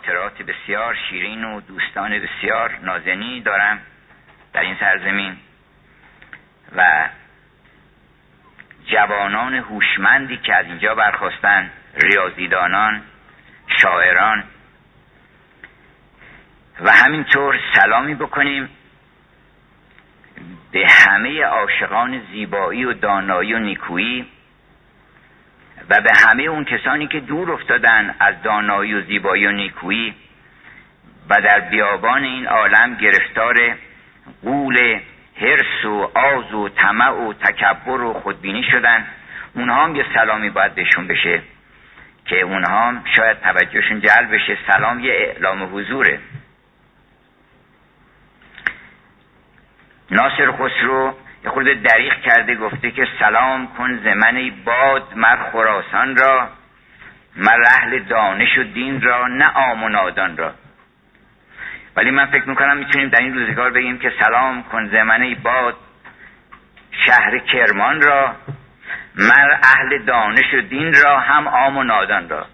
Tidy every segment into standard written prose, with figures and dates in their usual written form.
خاطرات بسیار شیرین و دوستان بسیار نازنینی دارم در این سرزمین و جوانان هوشمندی که از اینجا برخاستن، ریاضیدانان، شاعران. و همینطور سلامی بکنیم به همه عاشقان زیبایی و دانایی و نیکویی و به همه اون کسانی که دور افتادن از دانایی و زیبایی و نیکویی و در بیابان این عالم گرفتار غول حرص و آز و طمع و تکبر و خودبینی شدن. اونها هم یه سلامی باید بهشون بشه که اونها هم شاید توجهشون جلب بشه. سلام یه اعلام حضوره. ناصر خسرو یه خورده دریغ کرده، گفته که سلام کن ز من باد مر خراسان را، مر اهل دانش و دین را، نه عام و نادان را. ولی من فکر میکنم میتونیم در این روزگار بگیم که سلام کن ز من باد شهر کرمان را، مر اهل دانش و دین را، هم عام و نادان را.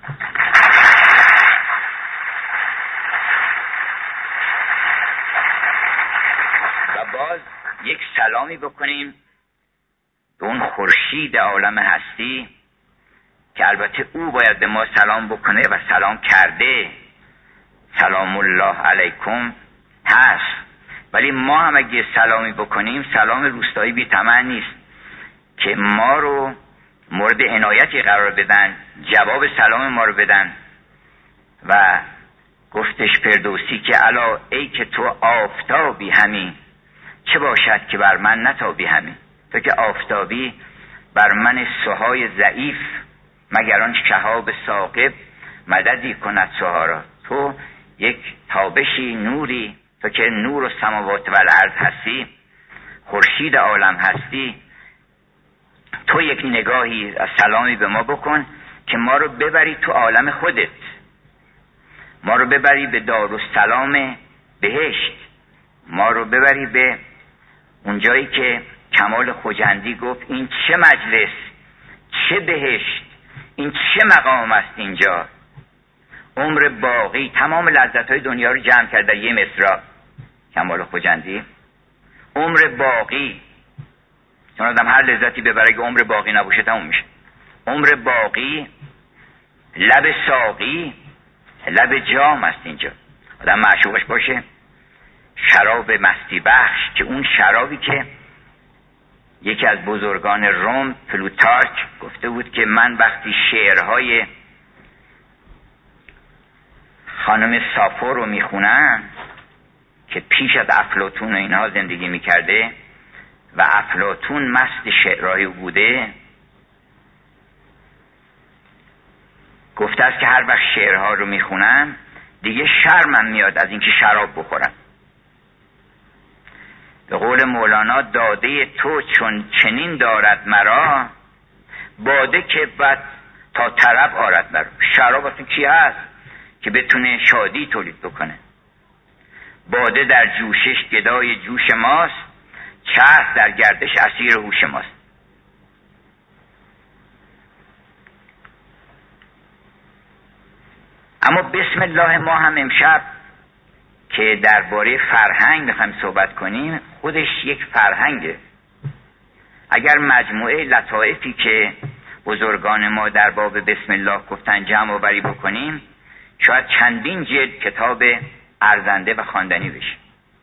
و باز یک سلامی بکنیم به اون خورشید عالم هستی که البته او باید به ما سلام بکنه و سلام کرده، سلام الله علیکم هست، ولی ما هم اگه سلامی بکنیم سلام روستایی بی طمع نیست که ما رو مورد عنایتی قرار بدن، جواب سلام ما رو بدن. و گفتش فردوسی که الا ای که تو آفتابی همی، چه باشد که بر من نتابی همی. تو که آفتابی بر من سهای ضعیف، مگر آن شهاب ثاقب مددی کند سها را. تو یک تابشی، نوری، تو که نور و سماوات و الارض هستی، خورشید عالم هستی، تو یک نگاهی از سلامی به ما بکن که ما رو ببری تو عالم خودت، ما رو ببری به دارالسلام بهشت، ما رو ببری به اونجایی که کمال خجندی گفت این چه مجلس، چه بهشت، این چه مقام است اینجا. عمر باقی تمام لذت‌های دنیا رو جمع کرد در یه مصرع کمال خجندی. عمر باقی، چون آدم هر لذتی ببره که عمر باقی نباشه تموم میشه. عمر باقی، لب ساقی، لب جام است اینجا. آدم معشوقش باشه، شراب مستی بخش، که اون شرابی که یکی از بزرگان روم پلوتارک گفته بود که من وقتی شعرهای خانم سافو رو میخونم که پیش از افلاطون و اینها زندگی میکرده و افلاطون مست شعرهای بوده، گفته است که هر وقت شعرها رو میخونم دیگه شرمم میاد از اینکه شراب بخورم. به قول مولانا داده تو چون چنین دارد مرا، باده که بد تا طرب آرد مرا. شراب اصلا کی هست که بتونه شادی تولید بکنه؟ باده در جوشش گدای جوش ماست، چرخ در گردش اسیر هوش ماست. اما بسم الله ما هم امشب که درباره فرهنگ میخوایم صحبت کنیم، خودش یک فرهنگه. اگر مجموعه لطائفی که بزرگان ما در باب بسم الله گفتن جمع آوری بکنیم، شاید چندین جلد کتاب ارزنده و خواندنی بشه.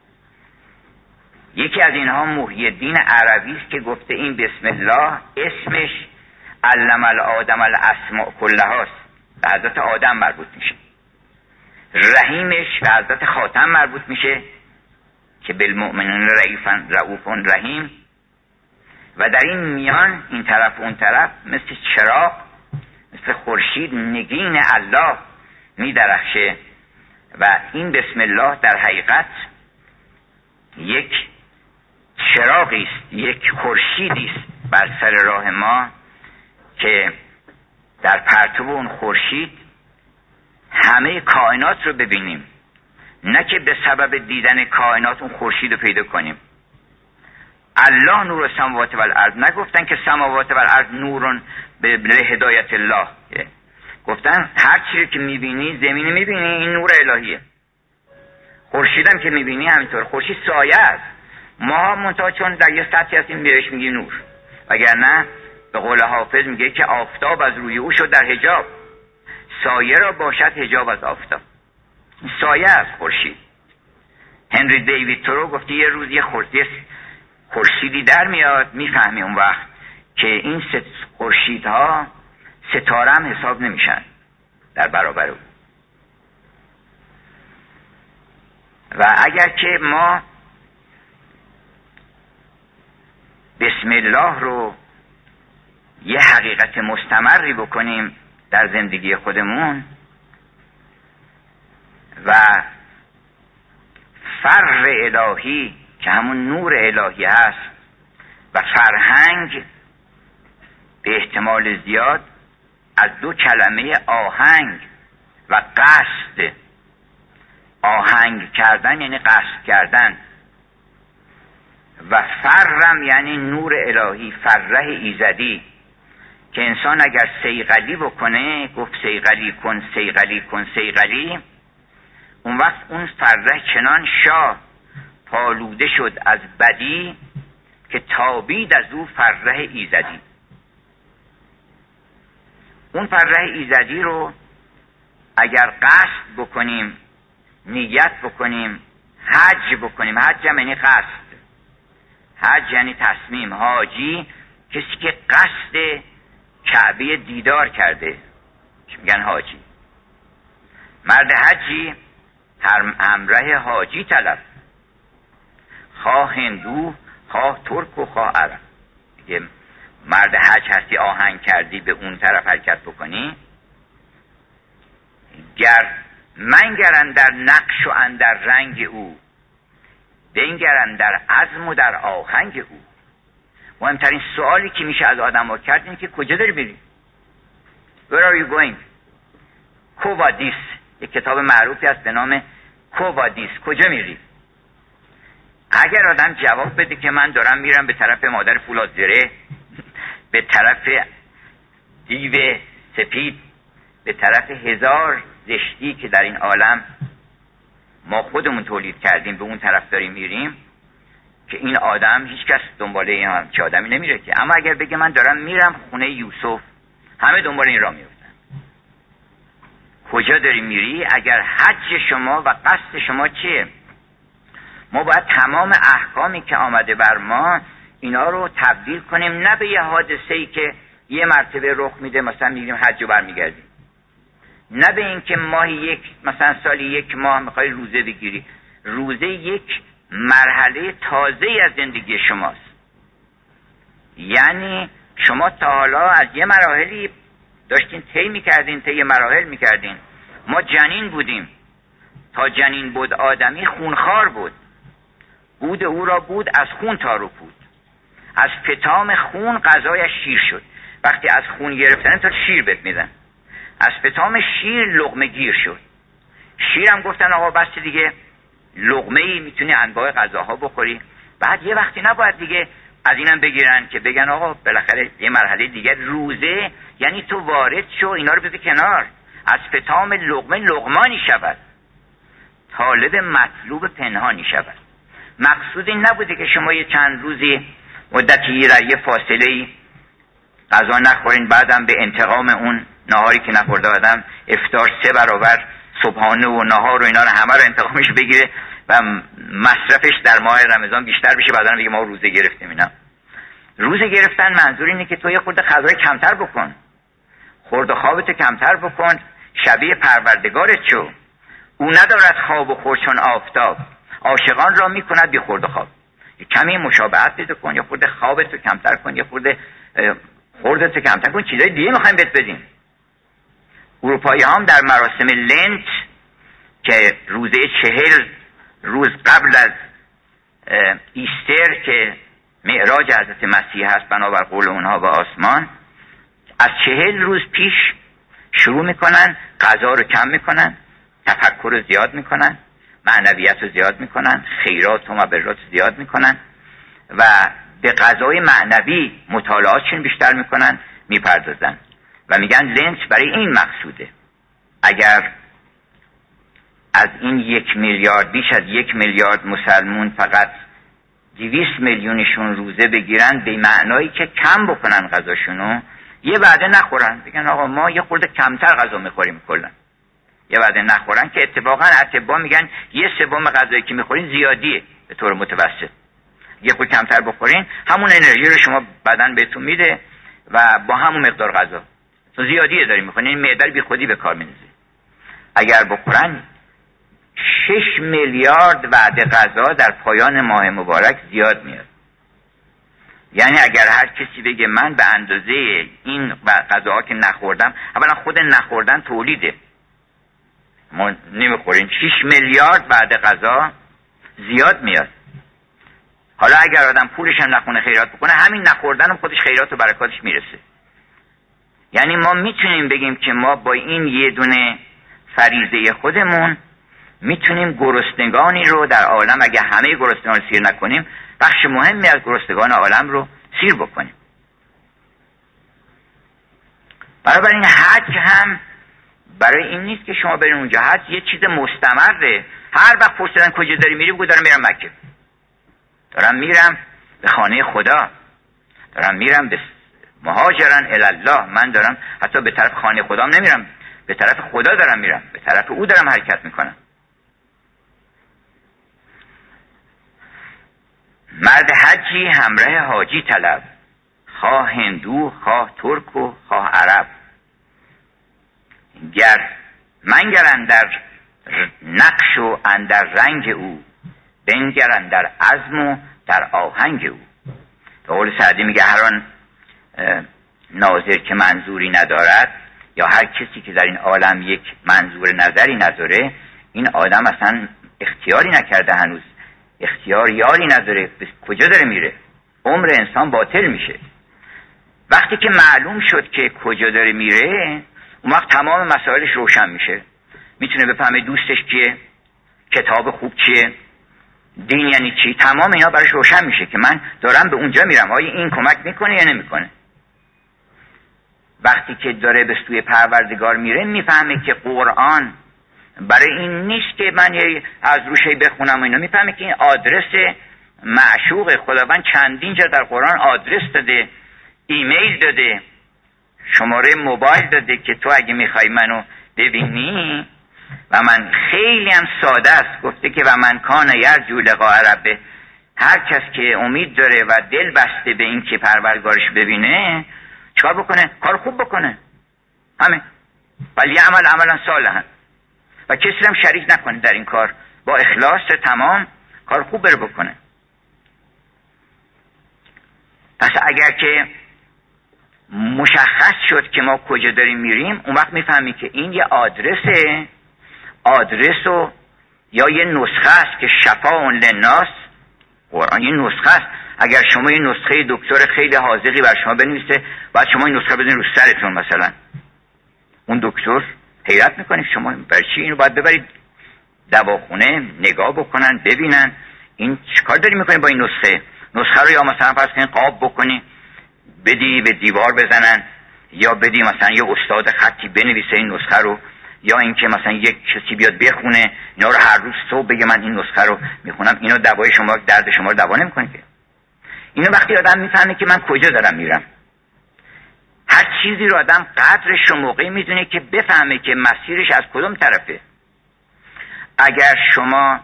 یکی از اینها محی الدین عربی است که گفته این بسم الله اسمش علم الآدم الاسماء کلها است، به حضرت آدم مربوط میشه. رحیمش به حضرت خاتم مربوط میشه که بالمؤمنین رؤوف رحیم. و در این میان این طرف و اون طرف مثل چراغ، مثل خورشید نگین الله میدرخشه. و این بسم الله در حقیقت یک چراغی است، یک خورشیدی است بر سر راه ما که در پرتو اون خورشید همه کائنات رو ببینیم، نه که به سبب دیدن کائنات اون خورشید رو پیدا کنیم. الله نور السماوات و الارض، نگفتن که سماوات و الارض نورون به هدایت الله، گفتن هر چیزی که میبینی، زمین میبینی، این نور الهیه. خورشیدم که میبینی همینطور. خورشید سایه است، ما منتها چون در یه سطحی هستیم بهش میگیم نور، وگرنه به قول حافظ میگه که آفتاب از روی او شد در حجاب، سایه را باشد حجاب از آفتاب. این سایه است خورشید. هنری دیوید تورو گفته یه روز یه خورشیدی در میاد، میفهمی اون وقت که این خورشیدها ستاره هم حساب نمیشن در برابر او. و اگر که ما بسم الله رو یه حقیقت مستمری بکنیم در زندگی خودمون و فر الهی که همون نور الهی هست و فرهنگ به احتمال زیاد از دو کلمه آهنگ و قصد. آهنگ کردن یعنی قصد کردن و فرم یعنی نور الهی، فره ایزدی، که انسان اگر صیقلی بکنه، گفت صیقلی کن صیقلی کن صیقلی، اون وقت اون فره چنان شاه پالوده شد از بدی که تابید از او فره ایزدی. اون فره ایزدی رو اگر قصد بکنیم، نیت بکنیم، حج بکنیم، حج یعنی قصد، حج یعنی تصمیم، حاجی کسی که قصد کعبه دیدار کرده میگن حاجی. مرد حجی همراه حاجی طلب، خواه هندو خواه ترک و خواه عرب. دیگه مرد حج هستی، آهنگ کردی به اون طرف حرکت بکنی. گر منگرن در نقش و اندر رنگ او، بنگرن در عزم و در آهنگ او. مهمترین سوالی که میشه از آدم ها کرد اینه که کجا داری بری؟ Where are you going؟ کووادیس، یک کتاب معروفی هست به نام کووادیس، کجا میری؟ اگر آدم جواب بده که من دارم میرم به طرف مادر فولادزره، به طرف دیو سپید، به طرف هزار زشتی که در این عالم ما خودمون تولید کردیم، به اون طرف داریم میریم، که این آدم هیچ کس دنباله این همچه آدمی نمیره که. اما اگر بگه من دارم میرم خونه یوسف، همه دنبال این را میفتن. کجا داری میری؟ اگر حج شما و قصد شما چیه؟ ما باید تمام احکامی که آمده بر ما اینا رو تبدیل کنیم، نه به یه حادثه‌ای که یه مرتبه رخ میده مثلا میگیم حج و برمیگردیم، نه به این که ماهی مثلا سالی یک ماه میخوای روزه بگیری. روزه یک مرحله تازه‌ای از زندگی شماست. یعنی شما تا حالا از یه مراحلی داشتین طی میکردین، طی مراحل میکردین. ما جنین بودیم، تا جنین بود آدمی خونخوار بود، بود او را بود از خون تارو بود، از فتام خون غذایش شیر شد. وقتی از خون گرفتن تا شیر بهت میدن، از فتام شیر لقمه گیر شد. شیرم گفتن آقا بس دیگه، لقمه ای میتونی انواع غذاها بخوری. بعد یه وقتی نباید دیگه از اینم بگیرن که بگن آقا بالاخره یه مرحله دیگه روزه، یعنی تو وارد شو، اینا رو بذار کنار. از فتام لقمه لقمانی شود، طالب مطلوب پنهانی شود. مقصود این نبوده که شما یه چند روزی مدتی در یه فاصله غذا نخورین، بعدم به انتقام اون نهاری که نخورده آدم افطار 3 برابر صبحانه و نهار و اینا رو همه رو انتقامش بگیره و مصرفش در ماه رمضان بیشتر بشه، بعداً بگه ما روزه گرفتیم. اینا روزه گرفتن منظور اینه که تو یه خورده غذای کمتر بکن، خورد و خوابتو کمتر بکن، شبیه پروردگارت شو. او ندارد خواب و خور چون آفتاب، عاشقان را میکند بی خورد و خواب. کمی مشابهت پیدا کن، یا خورده خوابتو کمتر کن، یا خورده خوردتو کمتر کن. چیزای دیگه میخوایم بهت بدیم. اروپایی هم در مراسم لنت که روزه 40 روز قبل از ایستر که معراج حضرت مسیح هست بنابر قول اونها به آسمان، از 40 روز پیش شروع میکنن، غذا رو کم میکنن، تفکر رو زیاد میکنن، معنویت رو زیاد میکنن، خیرات و مبرات رو زیاد میکنن و به غذای معنوی مطالعاتشون بیشتر میکنن، میپردازن. و میگن لنز برای این مقصوده. اگر از این 1 میلیارد، بیش از 1 میلیارد مسلمون فقط 200 میلیونشون روزه بگیرن، به معنایی که کم بکنن غذاشونو، یه وعده نخورن، بگن آقا ما یه خورده کمتر غذا میخوریم کلا، یه وعده نخورن که اتفاقا اطباء میگن 1/3 غذایی که میخورین زیادیه به طور متوسط. یه خورده کمتر بخورین همون انرژی رو شما بدن بهتون میده و با همون مقدار غذا تو زیادیه دارین میخورین، این معده بی خودی به کار میندازه. اگر بخورن 6 میلیارد وعده غذا در پایان ماه مبارک زیاد میاد. یعنی اگر هر کسی بگه من به اندازه این غذاها که نخوردم، اولا خود نخوردن تولیده، ما نمیخوریم، 6 میلیارد وعده غذا زیاد میاد. حالا اگر آدم پولش هم نخونه خیرات بکنه، همین نخوردن هم خودش خیرات و برکاتش میرسه. یعنی ما میتونیم بگیم که ما با این یه دونه فریضه خودمون میتونیم گرسنگانی رو در عالم، اگر همه گرسنگان سیر نکنیم، بخش مهمی از گرسنگان عالم رو سیر بکنیم. بنابراین حج هم برای این نیست که شما برین اونجا. حج یه چیز مستمره. هر وقت پرسیدن کجا داری میری، بگو دارم میرم مکه، دارم میرم به خانه خدا، دارم میرم به مهاجرن الله، من دارم حتی به طرف خانه خدام نمیرم، به طرف خدا دارم میرم، به طرف او دارم حرکت میکنم. مرد حجی همراه حاجی طلب، خواه هندو خواه ترک و خواه عرب. گر منگر اندر نقش و اندر رنگ او، بنگر اندر عزم و در آهنگ او. به قول سعدی میگه هر آن ناظر که منظوری ندارد، یا هر کسی که در این عالم یک منظور نظری نداره، این آدم اصلا اختیاری نکرده، هنوز اختیار یاری نداره، کجا داره میره، عمر انسان باطل میشه. وقتی که معلوم شد که کجا داره میره، اون وقت تمام مسائلش روشن میشه، میتونه بفهمه دوستش کیه، کتاب خوب چیه، دین یعنی چی، تمام اینا براش روشن میشه که من دارم به اونجا میرم، آیا این کمک میکنه یا نمیکنه. وقتی که داره به سوی پروردگار میره، میفهمه که قرآن برای این نیست که من از روشی بخونم و اینا، میفهمه که این آدرس معشوق خداوند چندین جا در قرآن آدرس داده، ایمیل داده، شماره موبایل داده که تو اگه میخوای منو ببینی، و من خیلی هم ساده است، گفته که و من کان یرجو لقاء ربه، هر کس که امید داره و دل بسته به این که پروردگارش ببینه، چکار بکنه؟ کار خوب بکنه، همه، ولی عمل عملا صالحا، و کسی هم شریک نکنه در این کار، با اخلاص تمام کار خوب بره بکنه. پس اگر که مشخص شد که ما کجا داریم میریم، اون وقت میفهمی که این یه آدرسه، آدرس و یا یه نسخه است که شفاء للناس، قرآن یه نسخه است. اگر شما یه نسخه دکتر خیلی حاذقی بر شما بنویسه، بعد شما این نسخه بزنید رو سرتون مثلا، اون دکتر حیرت میکنه شما برای چی اینو باید ببرید دواخونه نگاه بکنن ببینن این چیکار داری میکنی با این نسخه. نسخه رو یا مثلا فرض کنید قاب بکنی بدی به دیوار بزنن، یا بدی مثلا یه استاد خطی بنویسه این نسخه رو، یا اینکه مثلا یک کسی بیاد بخونه اینا رو هر روز صبح بگه من این نسخه رو میخونم. اینا دوای شما، درد شما رو دوا نمیکنه که. اینو وقتی آدم میفهمه که من کجا دارم میرم، هر چیزی رو آدم قدرش رو موقعی میدونه که بفهمه که مسیرش از کدوم طرفه. اگر شما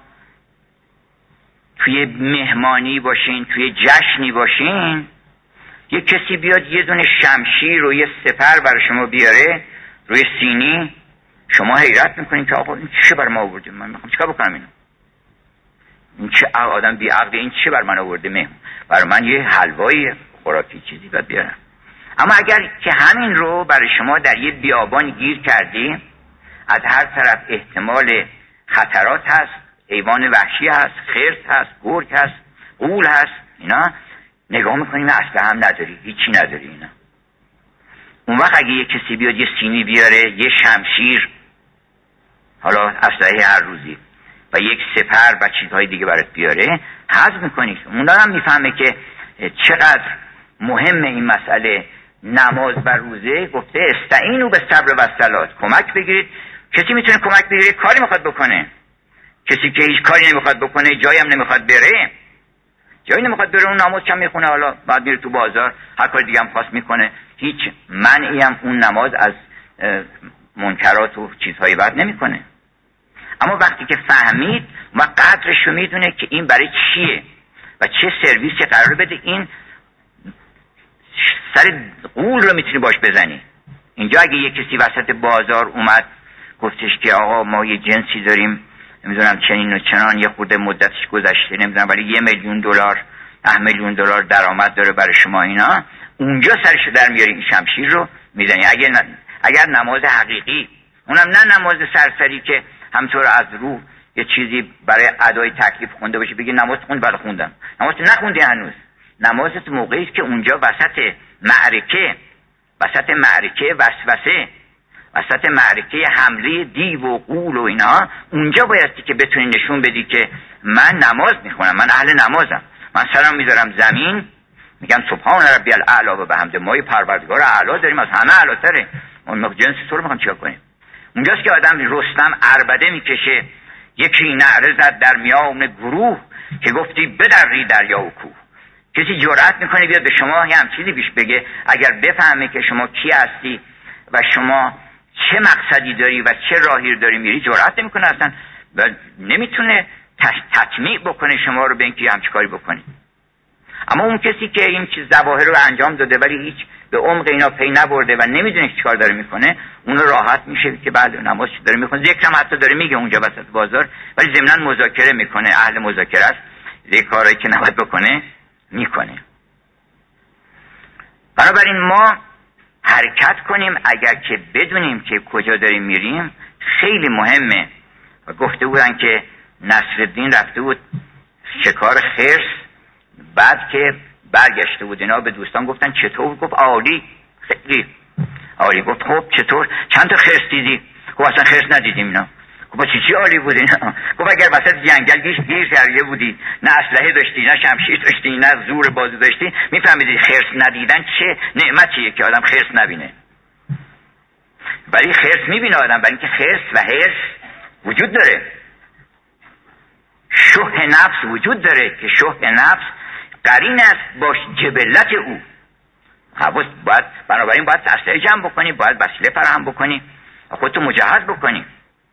توی مهمانی باشین، توی جشنی باشین، یه کسی بیاد یه دونه شمشیر و یه سپر برای شما بیاره روی سینی، شما حیرت میکنین که آقا این چه بر ما آورده، من میخوام چیکار بکنم اینو، این چه آدم بی عقلی، این چه بر من آورده، مهمون برای من یه حلوایی خوراکی چیزی باید بیارم. اما اگر که همین رو برای شما در یه بیابان گیر کردی، از هر طرف احتمال خطرات هست، حیوان وحشی هست، خرس هست، گرگ هست، غول هست، اینا نگاه میکنیم اصلا هم نداری، هیچی نداری اینا. اون وقت اگه یه کسی بیاد یه سینی بیاره، یه شمشیر، حالا اسلحه هر روزی، و یک سپر و چیزهای دیگه برات بیاره، حذف میکنی. اون هم میفهمه که چقدر مهمه این مسئله نماز و روزه گفته استعینوا بالصبر والصلاة، کمک بگیرید. کسی میتونه کمک بگیره کاری میخواد بکنه؟ کسی که هیچ کاری نمیخواد بکنه، جایی هم نمیخواد بره، اون نماز کم میخونه، حالا بعد میره تو بازار هر کار دیگه هم خواست میکنه، هیچ منعی هم اون نماز از منکرات و چیزهای بد نمیکنه. اما وقتی که فهمید و قدرش رو میدونه که این برای چیه و چه سرویسی قرار بده، این سر غول رو میتونی باش بزنی. اینجا اگه یه کسی وسط بازار اومد گفتش که آقا ما یه جنسی داریم، نمیدونم چنین و چنان، یه خورده مدتش گذشته، نمیدونم ولی $1,000,000 $10,000,000 درآمد داره برای شما، اینا اونجا سرشو در میاری، این شمشیر رو میزنی. اگر نماز حقیقی، اونم نه نماز سرسری که همطور از روح یه چیزی برای ادای تکلیف خونده باشه بگی نماز خوند، بله خوندم. نماز نخوندی هنوز. نمازت موقعی است که اونجا وسط معرکه وسوسه، وسط معرکه حمله دیو و غول و اینا، اونجا بایستی که بتونی نشون بدی که من نماز میخونم، من اهل نمازم، من سلام میذارم زمین، میگم سبحان ربی الاعلی و بحمده، ما پروردگار اعلی داریم، از همه اعلاتره، اون جنس تو رو میخوام چیکار کنیم؟ اونجاست که آدم رستم عربده میکشه، یکی نعره زد در میان گروه که گفتی بدری دریا و کوه. کسی جرأت میکنه بیاد به شما یه هم چیزی پیش بگه، اگر بفهمه که شما کی هستی و شما چه مقصدی داری و چه راهی داری میری، جرأت نمیکنه اصلا و نمیتونه تطمیع بکنه شما رو به اینکه همچین کاری بکنی. اما اون کسی که این چیز ظواهر رو انجام داده ولی هیچ به عمق اینا پی نبرده و نمیدونه چه کار داره میکنه، اون راحت میشه که بله نماز داره میخونه، ذکرم حتی داره میگه اونجا وسط بازار، ولی ضمن مذاکره میکنه، اهل مذاکره است، یه کاری که نباید بکنه میکنه. بنابراین ما حرکت کنیم اگر که بدونیم که کجا داریم میریم، خیلی مهمه. و گفته بودن که نصرالدین رفته بود شکار خرس، بعد که برگشته بود اینا به دوستان گفتن چطور؟ گفت عالی، خیلی عالی. گفت خب چطور؟ چند تا خرس دیدی؟ گفت اصلا خرس ندیدیم اینا. گفت چی عالی بود اینا؟ گفت اگر وسط جنگل گیر کرده بودی، نه اسلحه داشتی، نه شمشیر داشتی، نه زور بازو داشتی، میفهمیدی خرس ندیدن چه نعمتیه که آدم خرس نبینه. ولی خرس میبینه آدم، برای اینکه خرس و حرص وجود داره، شح نفس وجود داره که شح نفس قرین است با جبلت او. بنابراین باید اسلحه جمع بکنی، باید وسیله فراهم بکنی، خودتو مجهز بکنی.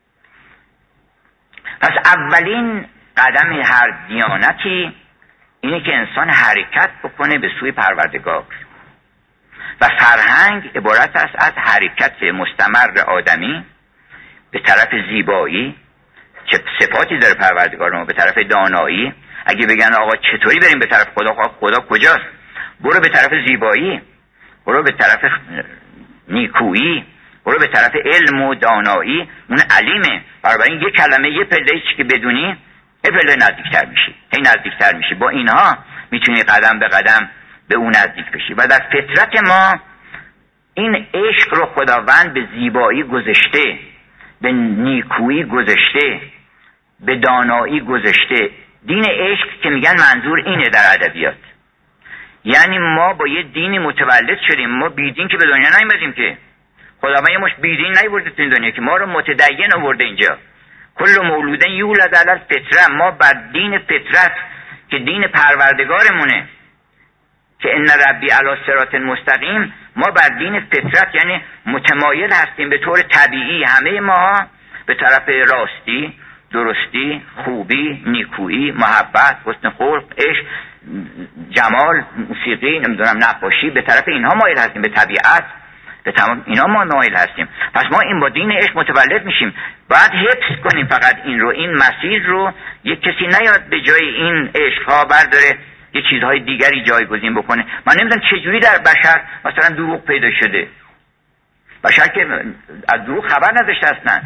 پس اولین قدم هر دیانتی اینه که انسان حرکت بکنه به سوی پروردگار و فرهنگ عبارت است از حرکت مستمر آدمی به طرف زیبایی، چه صفاتی داره پروردگار ما، به طرف دانایی. اگه بگن آقا چطوری بریم به طرف خدا کجاست؟ برو به طرف زیبایی، برو به طرف نیکویی، برو به طرف علم و دانایی، اون علیمه. برای این یه کلمه یه پله چی که بدونی یه پله نزدیکتر میشی، هی نزدیکتر میشی. با اینها میتونی قدم به قدم به اون نزدیک بشی. و در فطرت ما این عشق رو خداوند به زیبایی گذاشته، به نیکویی گذاشته، به دانایی گذاشته. دین عشق که میگن منظور اینه در ادبیات، یعنی ما با یه دینی متولد شدیم، ما بیدین که به دنیا نیومدیم که. خداوند یه مش بیدین نیورده تو این دنیا که ما رو متدین آورده اینجا. کل مولود یولد علی الفطره، ما بر دین فطرت که دین پروردگارمونه که ان ربی علی صراط مستقیم، ما بر دین فطرت یعنی متمایل هستیم به طور طبیعی همه ما به طرف راستی، درستی، خوبی، نیکویی، محبت، حسن خلق، عشق، جمال، موسیقی، نمیدونم نقاشی، به طرف اینها مایل هستیم، به طبیعت، به تمام اینا ما مایل هستیم. پس ما این با دین عشق متولد میشیم، باید حفظ کنیم فقط این رو، این مسیر رو. یک کسی نیاد به جای این عشق ها برداره یه چیزهای دیگری جایگزین بکنه. من نمیدونم چجوری در بشر مثلا دروغ پیدا شده، بشر که از دروغ خبر نداشته اصلا.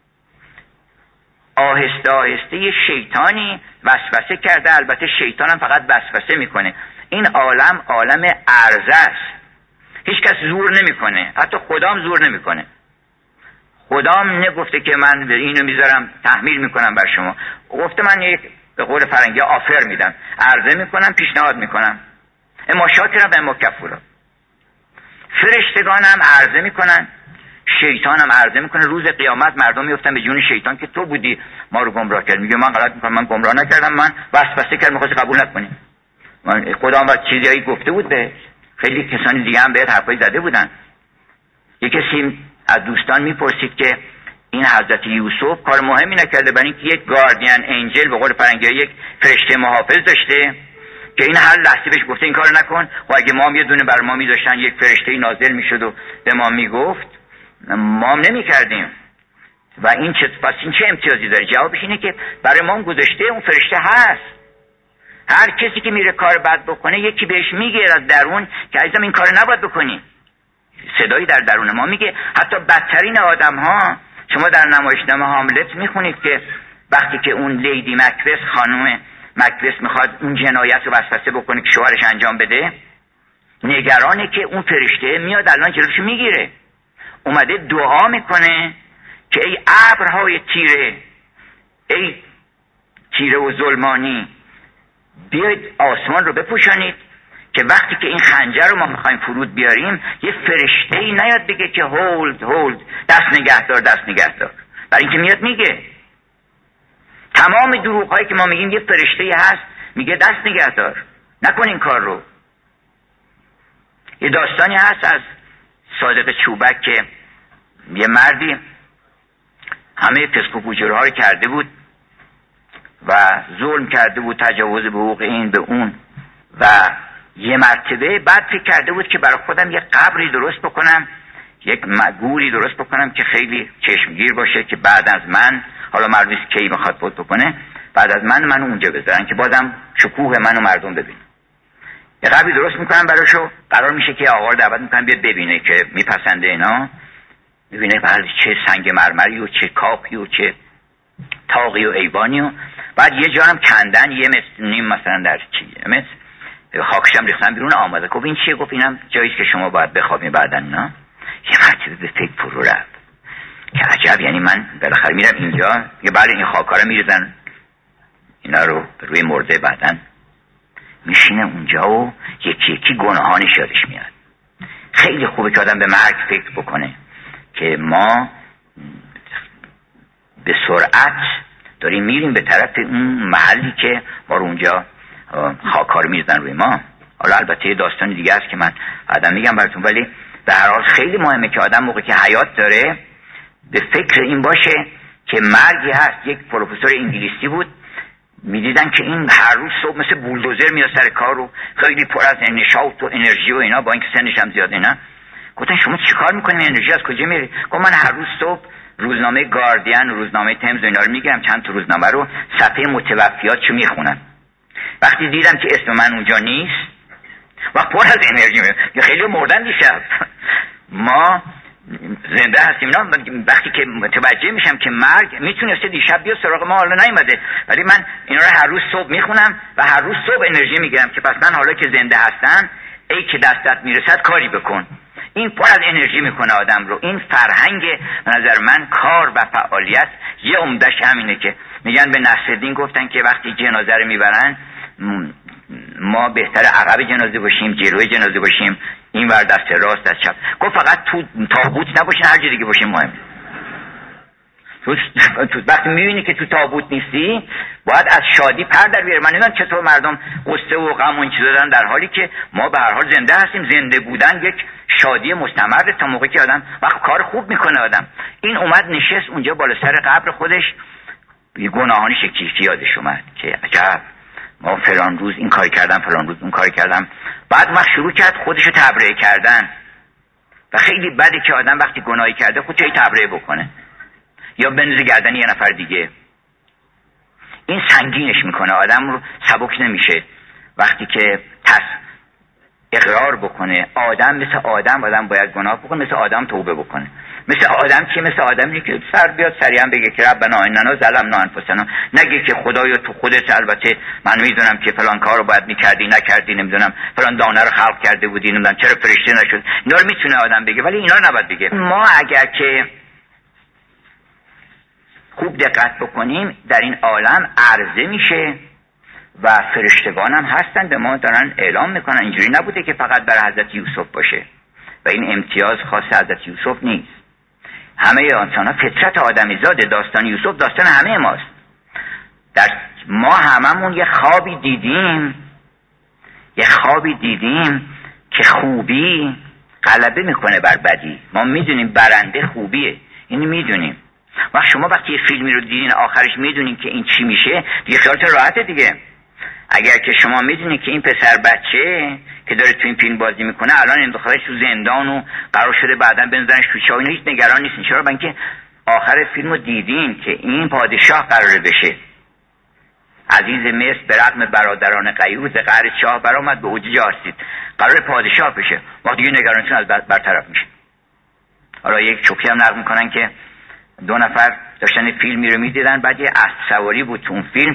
آهسته آهسته یه شیطانی وسوسه کرده، البته شیطان هم فقط وسوسه میکنه. این عالم عرضه است، هیچ کس زور نمیکنه، حتی خدام زور نمیکنه. خدام نگفته که من اینو میذارم تحمیل میکنم بر شما، گفته من یک به قول فرنگی آفر میدم، عرضه میکنم، پیشنهاد میکنم، اما شاکرم اما کفورا. فرشتگان هم عرضه میکنن، شیطان هم عرضه میکنه. روز قیامت مردم میفتن به جون شیطان که تو بودی ما رو گمراه کرد. میگه من غلط میکنم، من گمراه نکردم، من وسوسه کردم، میخواست قبول نکنی. من خدا هم چیزایی گفته بود به خیلی کسانی دیگه هم بهت حرفایی زده بودن. یک کسی از دوستان میپرسید که این حضرت یوسف کار مهمی نکرده، برای اینکه یک گاردین انجل به قول فرنگی‌ها یک فرشته محافظ داشته که این هر لحظه بهش گفته این کارو نکن، و اگه ما هم یه دونه بر ما میذاشتن یک فرشته نازل میشد و به ما میگفت ما هم نمیکردیم. و این چه امتیازی داره؟ جوابش اینه که برای ما هم گذاشته، اون فرشته هست. هر کسی که میره کار بد بکنه یکی بهش میگه از درون که عزیزم این کارو نباید بکنی. صدایی در درون ما میگه. حتی بدترین آدم ها، شما در نمایشنامه هاملت میخونید که وقتی که اون لیدی مکبث، خانم مکبث میخواد اون جنایت رو وسوسه بکنه که شوهرش انجام بده، نگرانه که اون فرشته میاد الان جلوشو میگیره. اومده دعا میکنه که ای ابرهای تیره، ای تیره و ظلمانی، بیاید آسمان رو بپوشانید که وقتی که این خنجر رو ما میخوایم فرود بیاریم یه فرشته‌ای نیاد بگه که هولد دست نگهدار. برای اینکه میاد میگه تمام دروغ‌هایی که ما میگیم یه فرشته‌ای هست میگه دست نگهدار، نکن این کار رو. یه داستانی هست از صادق چوبک که یه مردی همه فسق و فجورها رو کرده بود و ظلم کرده بود، تجاوز به حقوق این به اون، و یه مرتبه بعد فکر کرده بود که برای خودم یه قبری درست بکنم، یک گوری درست بکنم که خیلی چشمگیر باشه که بعد از من، حالا مردمی کی میخواد فوت بکنه، بعد از من اونجا بذارن که بازم شکوه منو مردم ببینن. یه قبری درست میکنم براشو، قرار میشه که آقا رو دعوت میکنم بیاد ببینه که میپسنده اینا، ببینه بعد چه سنگ مرمری و چه کاخی و چه تاقی و ایوانی، و بعد یه جا هم کندن یه نیم مثلا در چیه خاکشم ریختن بیرون آماده. گفت این چیه؟ گفت اینم جاییست که شما باید بخوابید بعدن. نه یه مرتبه به فکر فرو رفت که عجب، یعنی من بالاخره میرم اینجا یه بعد این خاکارا میریزن اینا رو روی مرده، بعدن میشینه اونجا و یکی یکی گناهانش یادش میاد. خیلی خوبه که آدم به مرگ فکر بکنه که ما به سرعت داریم میریم به طرف اون محلی که ما رو اونجا خاکار میزنن روی ما. حالا البته یه داستان دیگه است که من بعداً میگم براتون، ولی به هر حال خیلی مهمه که آدم موقعی که حیات داره به فکر این باشه که مرگی هست. یک پروفسور انگلیسی بود، میدیدن که این هر روز صبح مثل بولدوزر میاد سر کار رو، خیلی پر از نشاط و انرژی و اینا، با اینکه سنش هم زیاده. نه گفتن شما چیکار میکنین؟ انرژی از کجا میاری؟ گفت من هر روز صبح روزنامه گاردین، روزنامه تمز و اینا رو میگیرم، چند تا روزنامه رو، صفحه متوفیاتشو میخونم. وقتی دیدم که اسم من اونجا نیست و پر از انرژی میاد، خیلی مردن دیشب. ما زنده هستیم. اینا وقتی که متوجه میشم که مرگ میتونسته دیشب بیاد سراغ ما، حالا نیومده، ولی من اینا رو هر روز صبح میخونم و هر روز صبح انرژی میگیرم که پس من حالا که زنده هستم ای که دستت میرسد کاری بکن. این پر از انرژی میکنه آدم رو. این فرهنگ به نظر من کار و فعالیت یه عمدش همینه که میگن به نصرالدین گفتن که وقتی جنازه رو میبرن ما بهتر عقب جنازه باشیم، جلوی جنازه باشیم، این ور دست راست دست چپ. گفت فقط تو تابوت نباشین، هر جای دیگه باشین مهم. تو وقتی میبینی که تو تابوت نیستی باید از شادی پر در بیاره. من نمیدونم چطور مردم قصه و غم و این چیزا دارن، در حالی که ما به هر حال زنده هستیم. زنده بودن یک شادی مستمره تا موقعی که آدم وقت کار خوب میکنه. آدم این اومد نشست اونجا بالا سر قبر خودش، گناهانش کیفی یادش اومد که عجب ما فلان روز این کار کردم، فلان روز اون کار کردم. بعد ما شروع کرد خودشو تبرئه کردن و خیلی بده که آدم وقتی گناهی کرده خودشو تبرئه بکنه یا بنز گردن یه نفر دیگه. این سنگینش میکنه آدم رو، سبک نمیشه. وقتی که اقرار بکنه آدم مثل آدم باید گناه بکنه، مثل آدم توبه بکنه. مثل آدم که مثل آدمی که سر بیاد سریعا بگه که ربنا اننا ظلمنا انفسنا، نگه که خدایا تو خودت البته من میدونم که فلان کارو باید میکردی نکردی، نمیدونم فلان دانه رو خلق کرده بودی، نمیدونم چرا فرشته نشد. اینا رو میتونه آدم بگه ولی اینا رو نباید بگه. ما اگر که خوب دقت بکنیم در این عالم عرضه میشه و فرشتگان هم هستن به ما دارن اعلام میکنن. اینجوری نبوده که فقط برای حضرت یوسف باشه. و این امتیاز خاص حضرت یوسف نیست. همه انسان‌ها فطرت آدمیزاد، داستان یوسف داستان همه ماست. در ما هممون یه خوابی دیدیم که خوبی غلبه میکنه بر بدی. ما میدونیم برنده خوبیه، اینو میدونیم. شما وقتی یه فیلمی رو دیدین آخرش میدونین که این چی میشه، دیگه خیالتون راحته دیگه. اگر که شما میدونید که این پسر بچه که داره تو این فیلم بازی میکنه الان انداختهش تو زندان و قرار شده بعداً بنذارنش تو چاه، اینا هیچ نگران نیستین. چرا؟ برای اینکه آخر فیلمو دیدین که این پادشاه قراره بشه. عزیز مصر به رغم برادران قیوز قهر شاه برآمد به اوج رسید، قرار پادشاه بشه. ما دیگه نگرانتون از برطرف میشه. حالا یک چوکی هم نقل میکنن که 2 نفر داشتن فیلمی رو میدیدن، بعد یه اسب سواری بود تو اون فیلم.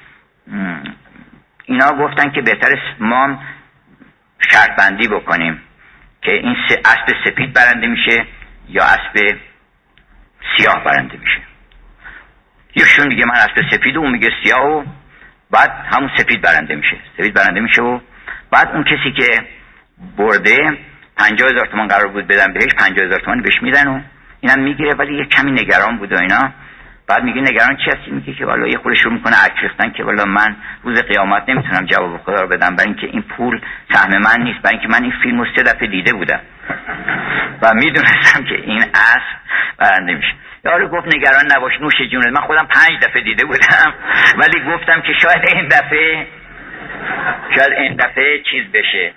اینا گفتن که بهتره ما شرط بندی بکنیم که این اسب سپید برنده میشه یا اسب سیاه برنده میشه. یکشون میگه من اسب سپید و اون میگه سیاه و بعد همون سپید برنده میشه و بعد اون کسی که برده 50,000 تومان قرار بود بدن بهش، 50,000 تومان بهش میدن و اینم میگیره، ولی یه کمی نگران بود و اینا. بعد میگه نگران چی هستی؟ میگه که والا یه خورده شروع میکنه عکس ریختن که والا من روز قیامت نمیتونم جواب خدا رو بدم، برای اینکه این پول سهم من نیست، برای اینکه من این فیلمو 3 دفعه دیده بودم و میدونستم که این اسب برنده میشه. یارو گفت نگران نباش نوش جونت، من خودم 5 دفعه دیده بودم ولی گفتم که شاید این دفعه چیز بشه،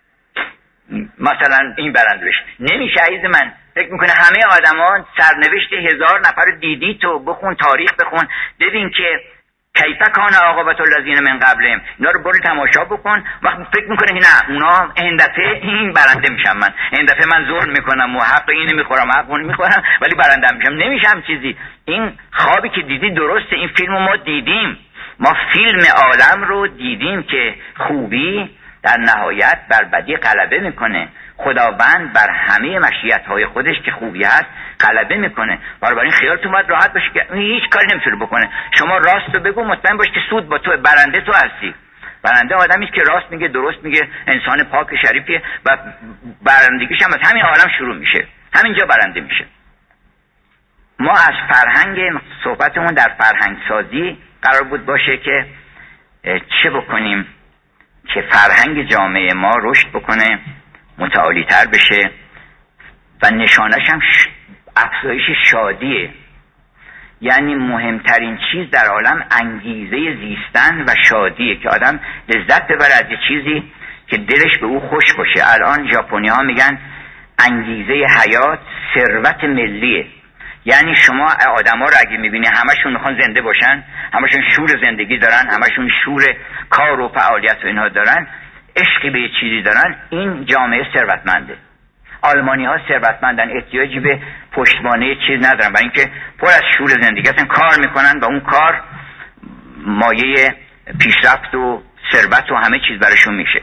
مثلا این برنده بشه. نمیشه عزیز من. فکر میکنه همه آدمان سرنوشت 1000 نفر دیدی تو بخون، تاریخ بخون، ببین که کیف کان عاقبت الذین من قبلهم، اینا رو برو تماشا بکن. وقت فکر میکنه نه اونا این دفعه این برنده میشم، من این دفعه من ظلم میکنم و حق اینو میخورم حق اونو میخورم ولی برنده میشم. نمیشم چیزی. این خوابی که دیدی درسته، این فیلمو ما دیدیم، ما فیلم عالم رو دیدیم که خوبی در نهایت بر بدی غلبه میکنه. خداوند بر همه مشیت‌های خودش که خوبی هست غلبه میکنه. برای خیالتون باید راحت باشه که هیچ کاری نمیتونه بکنه. شما راست رو بگو، مطمئن باش که سود با تو، برنده تو هستی. برنده آدمی است که راست میگه، درست میگه، انسان پاک شریفیه و برندگیش هم از همین عالم شروع میشه، همینجا برنده میشه. ما از فرهنگ صحبتمون در فرهنگ سازی قرار بود باشه که چه بکنیم که فرهنگ جامعه ما رشد بکنه، متعالی تر بشه و نشانش هم افزایش شادیه. یعنی مهمترین چیز در عالم انگیزه زیستن و شادیه که آدم لذت ببره از چیزی که دلش به او خوش باشه. الان ژاپنی‌ها میگن انگیزه حیات ثروت ملیه. یعنی شما آدما رو اگه میبینی همشون میخوان زنده باشن، همشون شور زندگی دارن، همشون شور کار و فعالیت و اینها دارن، عشقی به چیزی دارن، این جامعه ثروتمنده. آلمانی‌ها ثروتمندن، احتیاجی به پشتوانه چیز ندارن، برای اینکه پر از شور زندگی هستن، کار میکنن و اون کار مایه پیشرفت و ثروت و همه چیز براشون میشه.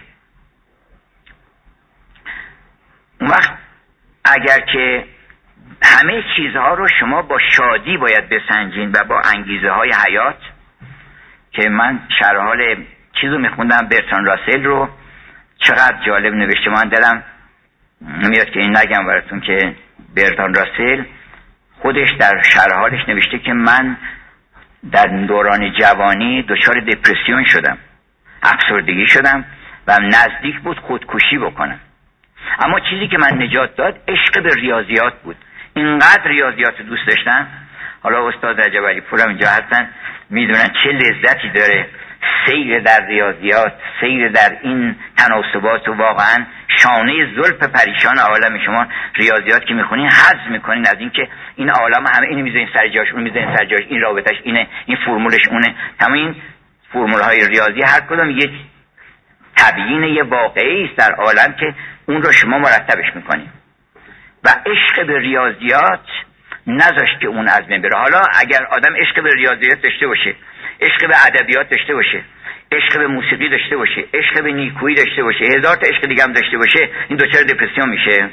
اون وقت اگر که همه چیزها رو شما با شادی باید بسنجین و با انگیزه های حیات، که من شرح حال چیزو میخوندم برتراند راسل رو، چقدر جالب نوشته. من دلم نمیاد که این نگم براتون که برتراند راسل خودش در شرح حالش نوشته که من در دوران جوانی دچار دپرسیون شدم، افسردگی شدم و نزدیک بود خودکشی بکنم، اما چیزی که من نجات داد عشق به ریاضیات بود. اینقدر ریاضیات دوست داشتم. حالا استاد رجب علی پور هم اینجا هستن، میدونن چه لذتی داره سیر در ریاضیات، سیر در این تناسبات و واقعا شانه زلف پریشان عالم. شما ریاضیات که میخونین حظ میکنین از این که این عالم همه اینو میذارین سر جاش، اون میذارین سر جاش، این رابطش اینه، این فرمولش اونه. همه این فرمول های ریاضی هر کدوم یک تبیین یه واقعی است در عالم که اون رو شما مرتبش میکنین. و عشق به ریاضیات نذاشت که اون از بین بره. حالا اگر آدم عشق به ریاضیات داشته باشه، عشق به ادبیات داشته باشه، عشق به موسیقی داشته باشه، عشق به نیکویی داشته باشه، 1000 تا عشق دیگه هم داشته باشه، این دچار دپرسیون میشه.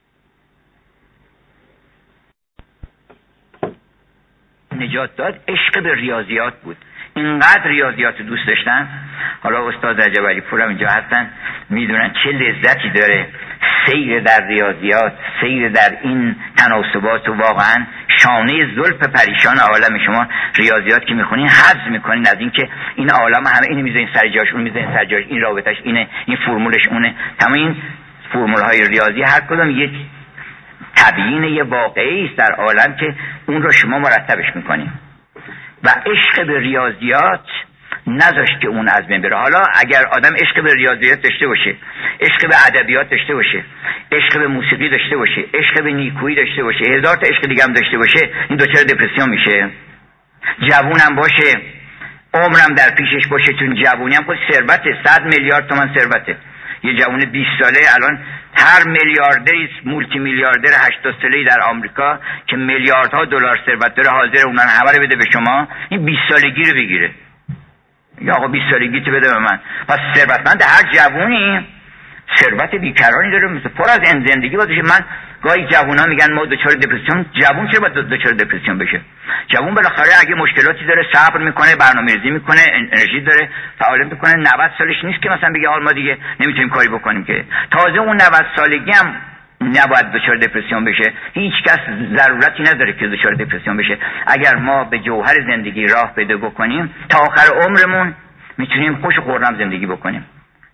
نجات داد عشق به ریاضیات بود. اینقدر ریاضیات دوست داشتن. حالا استاد رجب علی پور هم اینجا هستن، میدونن چه لذتی داره سیر در ریاضیات، سیر در این تناسبات و واقعا شانه زلف پریشان عالم شما ریاضیات که میخونین حظ میکنین از اینکه این عالم همه اینو میذارین سر جاش، اون میذارین سر جاش، این رابطش اینه، این فرمولش اونه. تمام این فرمول های ریاضی هر کدوم یک تبیین یه واقعی است در عالم که اون رو شما مرتبش میکنین و عشق به ریاضیات نذاشت که اون از بین بره. حالا اگر آدم عشق به ریاضیات داشته باشه، عشق به ادبیات داشته باشه، عشق به موسیقی داشته باشه، عشق به نیکویی داشته باشه، هزار تا عشق دیگه هم داشته باشه، این دچار دپرسیون میشه. جوونم باشه، عمرم در پیشش باشه، چون جوونی هم خود ثروته، 100 میلیارد تومان ثروته. یه جوون 20 ساله الان هر میلیاردری مولتی میلیاردر 80 ساله‌ای در آمریکا که میلیاردها دلار ثروت داره حاضر اونها همه رو بده به شما، این 20 سالگی رو بگیره. یا آقا 20 سالگی تو بده به من. پس ثروتمند هر جوونی ثروت بیکرانی داره، مثل پر از زندگی باشه. من گاهی جوونا میگن ما دچار دپرسیون، جوون چرا باید دچار دپرسیون بشه؟ جوون بالاخره اگه مشکلاتی داره صبر میکنه، برنامه‌ریزی میکنه، انرژی داره، فعالیت میکنه. 90 سالش نیست که مثلا بگه ما دیگه نمیتونیم کاری بکنیم که. تازه اون 90 سالگی هم نباید دچار دپرسیون بشه. هیچ کس ضرورتی نداره که دچار دپرسیون بشه. اگر ما به جوهر زندگی راه پیدا بکنیم تا آخر عمرمون میتونیم خوش و خرم زندگی بکنیم.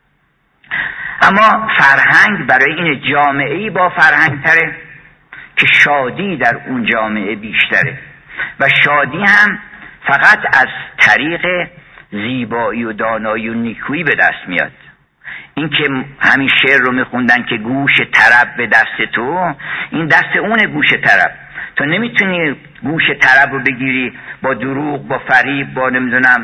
اما فرهنگ برای این جامعه‌ای با فرهنگ تره که شادی در اون جامعه بیشتره و شادی هم فقط از طریق زیبایی و دانایی و نیکویی به دست میاد. این که همین شعر رو میخوندن که گوش طرب به دست تو، این دست اونه گوش طرب. تو نمیتونی گوش طرب رو بگیری با دروغ، با فریب، با نمیدونم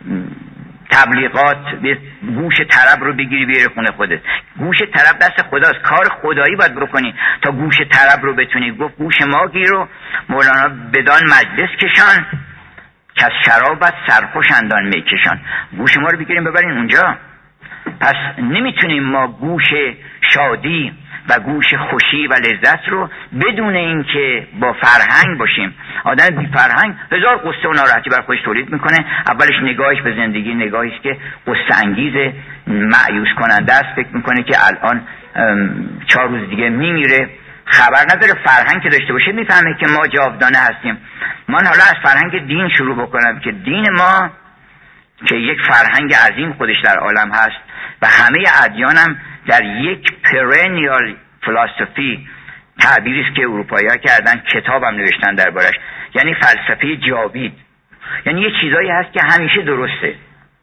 تبلیغات، گوش طرب رو بگیری بیاری خونه خودت. گوش طرب دست خداست، کار خدایی باید بکنی تا گوش طرب رو بتونی. گفت گوش ما گیر و مولانا بدان مجلس کشان که از شرابت سرخوش اندان می کشان. گوش ما رو بگیریم ببرین اونجا. پس نمیتونیم ما گوش شادی و گوش خوشی و لذت رو بدون اینکه با فرهنگ باشیم. آدم بی فرهنگ هزار قصه و ناراحتی بر خودش تولید میکنه. اولش نگاهش به زندگی نگاهی است که قصه انگیز، مایوس کننده است. فکر میکنه که الان 4 روز دیگه میمیره، خبر نداره. فرهنگ که داشته باشه میفهمه که ما جاودانه هستیم. من حالا از فرهنگ دین شروع بکنم که دین ما که یک فرهنگ عظیم خودش در عالم هست و همه ادیان هم در یک perennial philosophy تعبیری است که اروپایی‌ها کردن، کتابم نوشتن دربارش، یعنی فلسفه جاوید. یعنی یه چیزایی هست که همیشه درسته،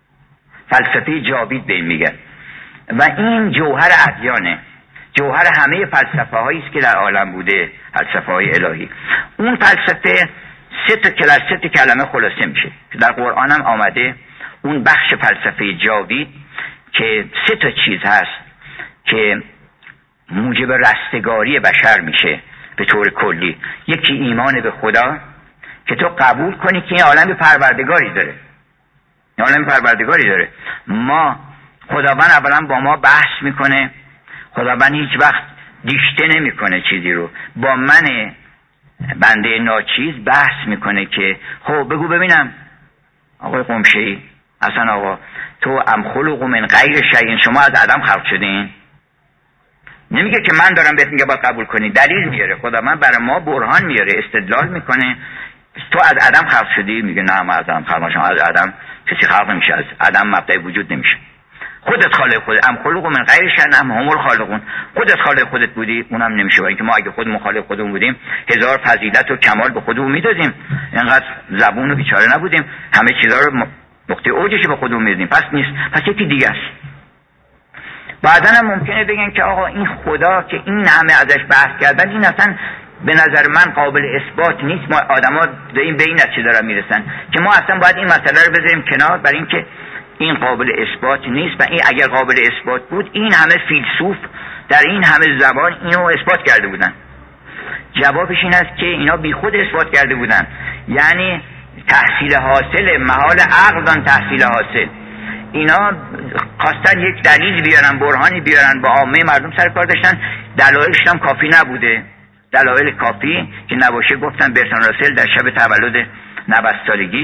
فلسفه جاوید به این میگن و این جوهر ادیانه، جوهر همه فلسفه هایی است که در عالم بوده، فلسفه های الهی. اون فلسفه 3 کلمه خلاصه میشه که در قرآن هم آمده. اون بخش فلسفه جاوید که 3 چیز هست که موجب رستگاری بشر میشه به طور کلی. یکی ایمان به خدا، که تو قبول کنی که این عالم پروردگاری داره، این عالم پروردگاری داره. ما خداوند اولا با ما بحث میکنه، خداوند هیچ وقت دیشته نمیکنه چیزی رو، با من بنده ناچیز بحث میکنه که خب بگو ببینم آقای قمشه‌ای، اصلا آقا تو ام خلق من غیر شیء، شما از عدم خلق شدین؟ نمیگه که من دارم بهت میگه باید قبول کنی، دلیل میاره خدا، من برای ما برهان میاره، استدلال میکنه. تو از عدم خلق شدی؟ میگه نه من از عدم خلق نشدم. از عدم کسی خلق نمیشه، از عدم مبدأ وجود نمیشه. خودت خالق خودت، ام خلق من غیر شیء ام هم الخالقون، خودت خالق خودت بودی اونم نمیشه. برای اینکه ما اگه خودمون خالق خودمون بودیم 1000 فضیلت و کمال به خودمون میدادیم، اینقدر زبون و بیچاره نبودیم، همه چیزا رو نقطه اوجش به خودمون میدادیم. پس نیست، پس یکی دیگه است. بعدن هم ممکنه بگن که آقا این خدا که این همه ازش بحث کردن، این اصلا به نظر من قابل اثبات نیست. ما آدما داریم به این نتیجه دارن میرسن که ما اصلا باید این مسئله رو بذاریم کنار، برای اینکه این قابل اثبات نیست. و این اگر قابل اثبات بود این همه فیلسوف در این همه زبان اینو اثبات کرده بودن. جوابش این است که اینا بی خود اثبات کرده بودن. یعنی تحصیل حاصل، محال عقل دان تحصیل حاصل. اینا خواستن یک دلیل بیارن، برهانی بیارن، با عامه مردم سر کار داشتن. دلایلش هم کافی نبوده. دلایل کافی که نباشه گفتن برتراند راسل در شب تولد 90 سالگیش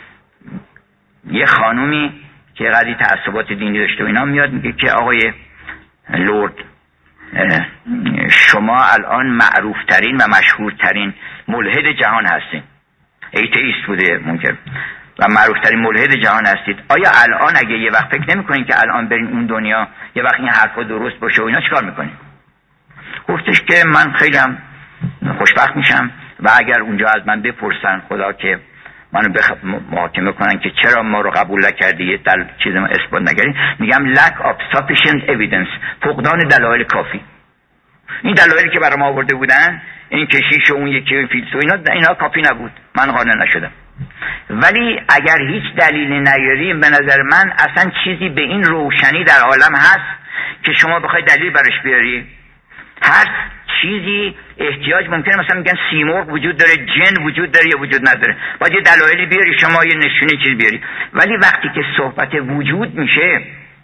یه خانومی که قضیه تعصبات دینی داشته و اینا میاد میگه که آقای لورد شما الان معروفترین و مشهورترین ملحد جهان هستین، ایتئیست بوده ممکن و معروفترین ملحد جهان هستید. آیا الان اگه یه وقت فکر نمی‌کنین که الان برین اون دنیا یه وقت این حرفا درست باشه و اینا چیکار می‌کنین؟ گفتش که من خیلی هم خوشبخت میشم و اگر اونجا از من بپرسن خدا که منو محاکمه کنن که چرا ما رو قبول نکردی، یه چیز ما اثبات نکردی، میگم lack of sufficient evidence، فقدان دلایل کافی. این دلایلی که برام آورده بودن، این کشیش و اون یکی فیلسوف، اینا کافی نبود، من قانع نشدم. ولی اگر هیچ دلیلی نیاریم، به نظر من اصلا چیزی به این روشنی در عالم هست که شما بخوای دلیل برش بیاری. هر چیزی احتیاج ممکنه، مثلا میگن سیمرغ وجود داره، جن وجود داره یا وجود نداره، باید یه دلایلی بیاری، شما یه نشونه چیز بیاری. ولی وقتی که صحبت وجود میشه،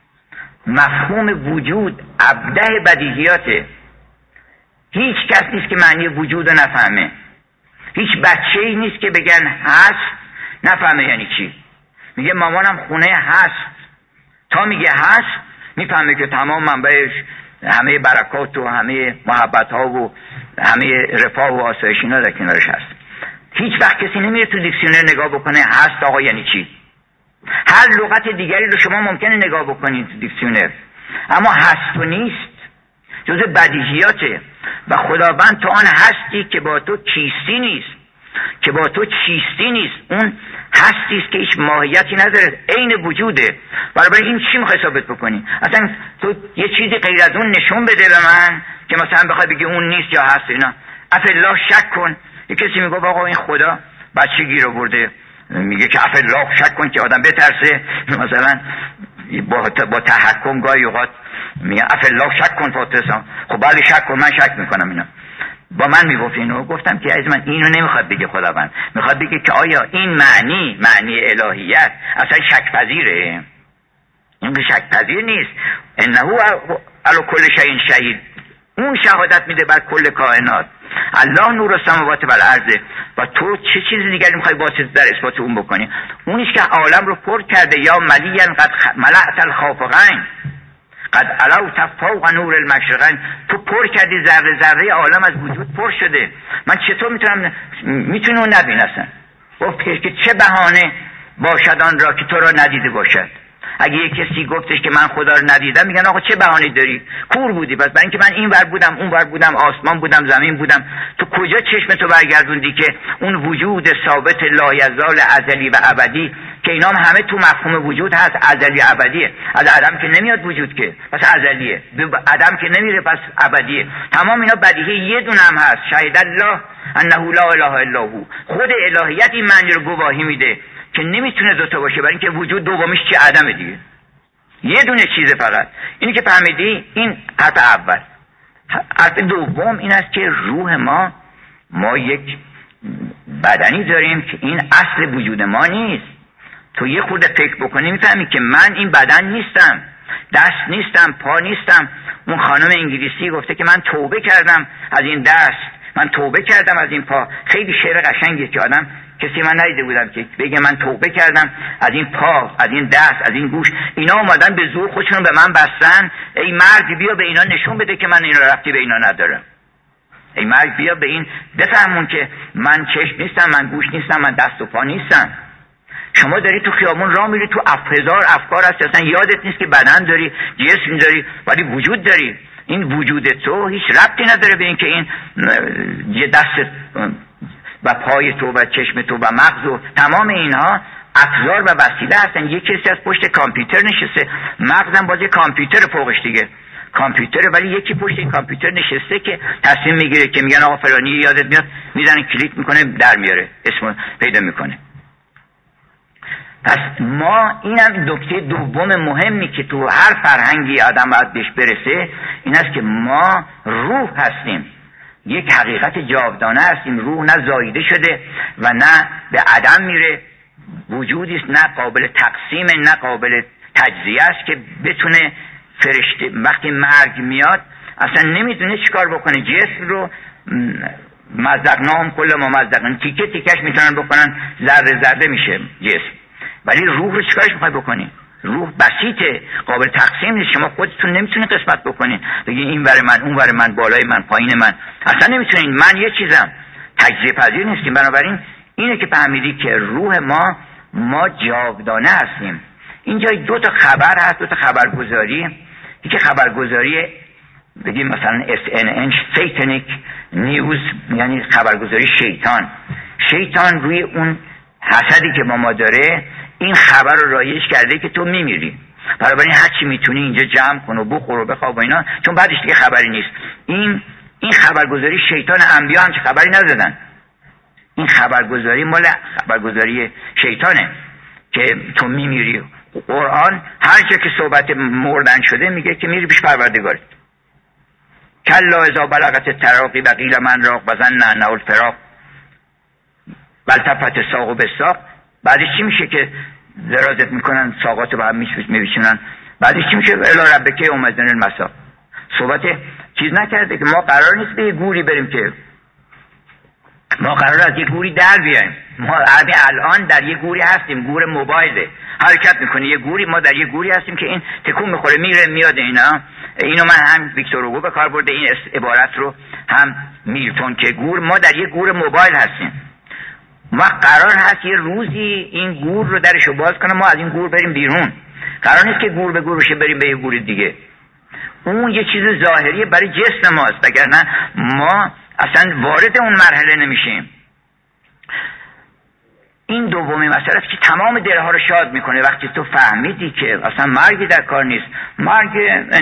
مفهوم وجود ابداع بدیهیاته. هیچ کس نیست که معنی وجود رو نفهمه. هیچ بچه‌ای نیست که بگن هست نفهمه یعنی چی. میگه مامانم خونه هست، تا میگه هست میفهمه که تمام منبعش همه برکات و همه محبت ها و همه رفاه و آسایش اینا در کنارش هست. هیچ وقت کسی نمیره تو دیکشنری نگاه بکنه هست آقا یعنی چی. هر لغت دیگری رو شما ممکنه نگاه بکنید تو دیکشنری، اما هست و نیست جزء بدیهیاته. و خداوند تو آن هستی که با تو کیستی نیست، که با تو چیستی نیست، اون هستی است که هیچ ماهیتی نداره، عین وجوده. برای این چی میخوای ثابت بکنی؟ اصلا تو یه چیزی غیر از اون نشون بده به من که مثلا بخوای بگی اون نیست یا هست. اینا افالله شک کن. یه کسی میگه آقا این خدا بچه گیر آورده، میگه که افالله شک کن که آدم بترسه، مثلا با تحکم گاهی اوقات میگه افالله شک کن فاترسان. خب بله شک کن، من شک میکنم. اینا با من میگفت اینو، گفتم که عزیز من اینو نمیخواد بگه خداوند، میخواد بگه که آیا این معنی الهیت اصلا شک پذیره؟ این که شک پذیر نیست. انه علی کل شیء شهید، اون شهادت میده بر کل کائنات. الله نور السماوات و الارض. و تو چه چیز دیگری میخوای واسطه در اثبات اون بکنی؟ اونیش که عالم رو پر کرده. یا ملیا قد ملأت الخافقین قد علوت فوق نور المشرقین. تو پر کردی، ذره ذره عالم از وجود پر شده. من چطور میتونم اون نبین اصلا؟ گفت که چه بهانه باشد آن را که تو را ندیده باشد. اگه یک کسی گفتش که من خدا رو ندیدم، میگن آقا چه بهانه‌ای داری؟ کور بودی. بس برای اینکه من این ور بودم اون ور بودم، آسمان بودم زمین بودم. تو کجا چشمتو برگردوندی که اون وجود ثابت لایزال ازلی و ابدی که اینا همه تو مفهوم وجود هست، ازلی ابدیه. از عدم که نمیاد وجود که پس ازلیه، عدم که نمیره پس ابدیه. تمام اینا بدیهی. یه دونه هم هست، شهید الله انه لا اله الا هو. خود الهیت این معنی رو گواهی میده که نمیتونه دوتا باشه، برای اینکه وجود دومیش چه عدم دیگه. یه دونه چیزه فقط. اینی که فهمیدی، این حرف اول. حرف دوم این است که روح ما یک بدنی داریم که این اصل وجود ما نیست. تو یه خورده فکر بکنی میفهمی که من این بدن نیستم، دست نیستم، پا نیستم. اون خانم انگلیسی گفته که من توبه کردم از این دست، من توبه کردم از این پا. خیلی شعر قشنگیه که آدم کسی من ندیده بودم که بگه من توبه کردم از این پا، از این دست، از این گوش. اینا اومدن به زور خودشون به من بستن. ای مرد بیا به اینا نشون بده که من اینا ربطی به اینا ندارم. ای مرد بیا به این بفهمون که من چشم نیستم، من گوش نیستم، من دست و پا نیستم. شما داری تو خیابون راه میری، تو هزار افکار هست، اصلا یادت نیست که بدن داری، جسم داری، ولی وجود داری. این وجود تو هیچ ربطی نداره به این که این دست و پای تو و چشم تو و مغز و تمام اینها ابزار و وسیله هستن. یک کسی از پشت کامپیوتر نشسته، مغزم باز کامپیوتر فوقش دیگه، کامپیوتره، ولی یکی پشت این کامپیوتر نشسته که تصمیم میگیره که میگن آقا فلانی یادت میاد، میزنه کلیک میکنه در میاره، اسمو پیدا میکنه. پس ما اینم نکته دوم مهمی که تو هر فرهنگی آدم باید بهش برسه، این است که ما روح هستیم، یک حقیقت جاودانه هستیم. روح نه زاییده شده و نه به عدم میره، وجودی است نه قابل تقسیم، نه قابل تجزیه است که بتونه فرشته وقتی مرگ میاد اصلا نمیدونه چیکار بکنه. جسم رو مزدقناهم کل ممزدقن، تیکه تیکش میتونن بکنن، ذره ذره میشه جسم. ولی روح رو چیکارش میخوای بکنی؟ روح بسیطه، قابل تقسیم نیست. شما خودتون نمیتونید قسمت بکنین، بگین این ور من، اون ور من، بالای من، پایین من، اصلا نمیتونین. من یه چیزم، تجزیه پذیر نیستیم. بنابراین اینه که فهمیدی که روح ما جاودانه هستیم. اینجا دو تا خبر هست، دو تا خبرگزاری. یکی خبرگزاری بگیم مثلا CNN سیتانیک نیوز، یعنی خبرگزاری شیطان روی اون حسدی که با ما داره این خبر رو رایج کرده که تو میمیری، بنابراین هر چی میتونی اینجا جمع کن و بخور و بخواب و اینا، چون بعدش دیگه خبری نیست. این خبرگزاری شیطان. انبیا هم چه خبری ندادن. این خبرگزاری مال خبرگزاری شیطانه که تو میمیری. قرآن هر جا که صحبت مردن شده میگه که میری پیش پروردگارت. کلا اذا بلغت التراقی بقیل من راق وظن انه الفراق والتفت الساق بالساق. بعدش چی میشه که درازت میکنن، ساقاتو به هم میبیچونن؟ بعدش چی میشه؟ الی ربک یومئذ المساق. صحبت چیز نکرده که ما قرار نیست به یه گوری بریم، که ما قرار از یه گوری در بیایم. ما الان در یه گوری هستیم، گور موبایله، حرکت میکنه یه گوری. ما در یه گوری هستیم که این تکون میخوره میره میاد. اینو من هم ویکتور هوگو به کار برده این عبارت رو، هم میلتون، که ما در یه گور موبایل هستیم. ما قرار هست یه روزی این گور رو درشو باز کنه، ما از این گور بریم بیرون. قرار نیست که گور به گور بشه بریم به یه گور دیگه. اون یه چیز ظاهریه برای جسم ماست، وگرنه ما اصلا وارد اون مرحله نمیشیم. این دومی مسئله است که تمام دلها رو شاد میکنه وقتی تو فهمیدی که اصلا مرگی در کار نیست. مرگ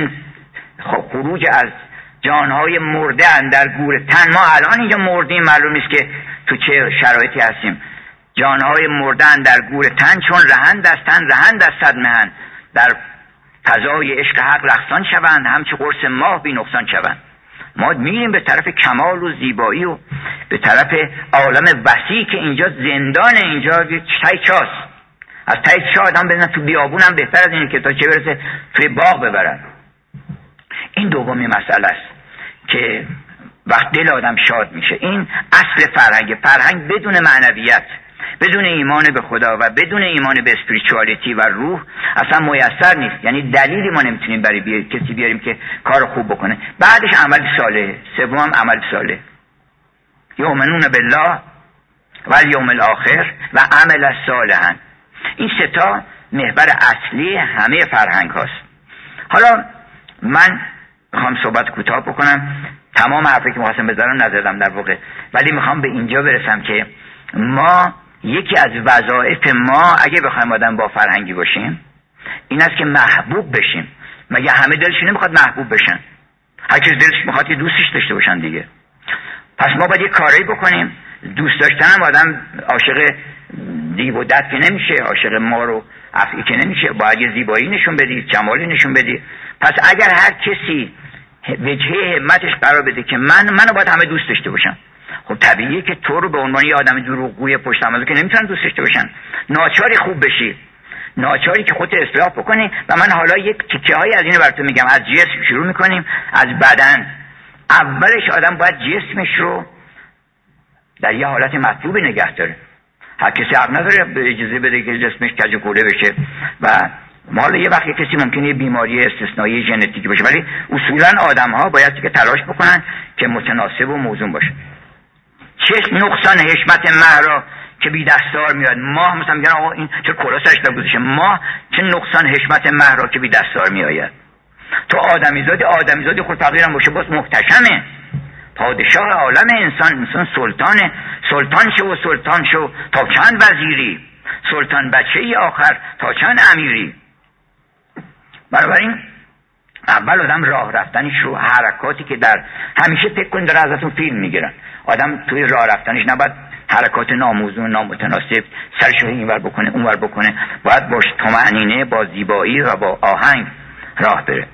خروج از جانهای مرده اندر گور تن. ما الان اینجا مردیم، معلوم نیست که تو چه شرایطی هستیم. جانهای مرده اندر گور تن، چون رهند از تن رهند از صد مهن، در فضای عشق حق رقصان شوند، همچه قرص ماه بی نقصان شوند. ما میریم به طرف کمال و زیبایی و به طرف عالم وسیع که اینجا زندان، اینجا تای چاست. از تای چا آدم بزنن تو بیابون هم بهتر از اینه که تا چه برسه توی باغ ببرن. این دومی مسئله است که وقت دل آدم شاد میشه. این اصل فرهنگ بدون معنویت، بدون ایمان به خدا و بدون ایمان به اسپریچوالیتی و روح اصلا میسر نیست. یعنی دلیلی ما نمیتونیم برای کسی بیاریم که کار خوب بکنه. بعدش عمل صالح. سوم عمل صالح. یؤمنون بالله و الیوم الاخر و عمل صالحا. این سه تا محور اصلی همه فرهنگ هاست. حالا من میخوام صحبت کوتاه بکنم. تمام حرفی که می‌خواستم بزنم نزدم در واقع، ولی میخوام به اینجا برسم که ما یکی از وظایف ما اگه بخوایم آدم با فرهنگی باشیم این است که محبوب بشیم. مگه همه دلشون نمیخواد محبوب بشن؟ هر کس دلش میخواد که دوستش داشته باشن دیگه. پس ما باید یه کاری بکنیم. دوست داشتن هم آدم عاشق دیو و دد که نمیشه، عاشق مار و افعی که نمیشه. باید یه زیبایی نشون بدی، جمالی نشون بدی. پس اگر هر کسی وجهه همتش قرار بده که منو باید همه دوست داشته باشن، خب طبیعیه که تو رو به عنوان یه آدم دروغگوی پشت عمل که نمیتونن دوست داشته باشن. ناچاری خوب بشی، ناچاری که خودت اصلاح بکنی. و من حالا یک تیکه‌هایی از اینو براتون میگم. از جسم شروع میکنیم، از بدن. اولش آدم باید جسمش رو در یه حالت مطلوب نگه داره. هر کسی حق نداره به اجازه بده که جسمش کج و کوله بشه. و حالا یه وقتی کسی ممکنه یه بیماری استثنایی ژنتیکی باشه، ولی اصولا آدم‌ها باید که تلاش بکنن که متناسب و موزون باشه. چه نقصان حشمت مه را که بی دستار میاد. ماه مثلا میگن آقا این چه کلا سرش گذاشته. ماه چه نقصان حشمت مه را که بی دستار میآید. تو آدمیزادی خود تغییرم باشه باز محتشمه. پادشاه عالم انسان سلطان شو تا چند وزیری، سلطان بچه آخر تا چند امیری. بنابراین اول آدم راه رفتنش رو، حرکاتی که در همیشه فکر کن داره ازتون فیلم میگیرن. آدم توی راه رفتنش نباید حرکات ناموزون نامتناسب سرش رو اینور بکنه اونور بکنه. باید با طمأنینه، با زیبایی و با آهنگ راه بره.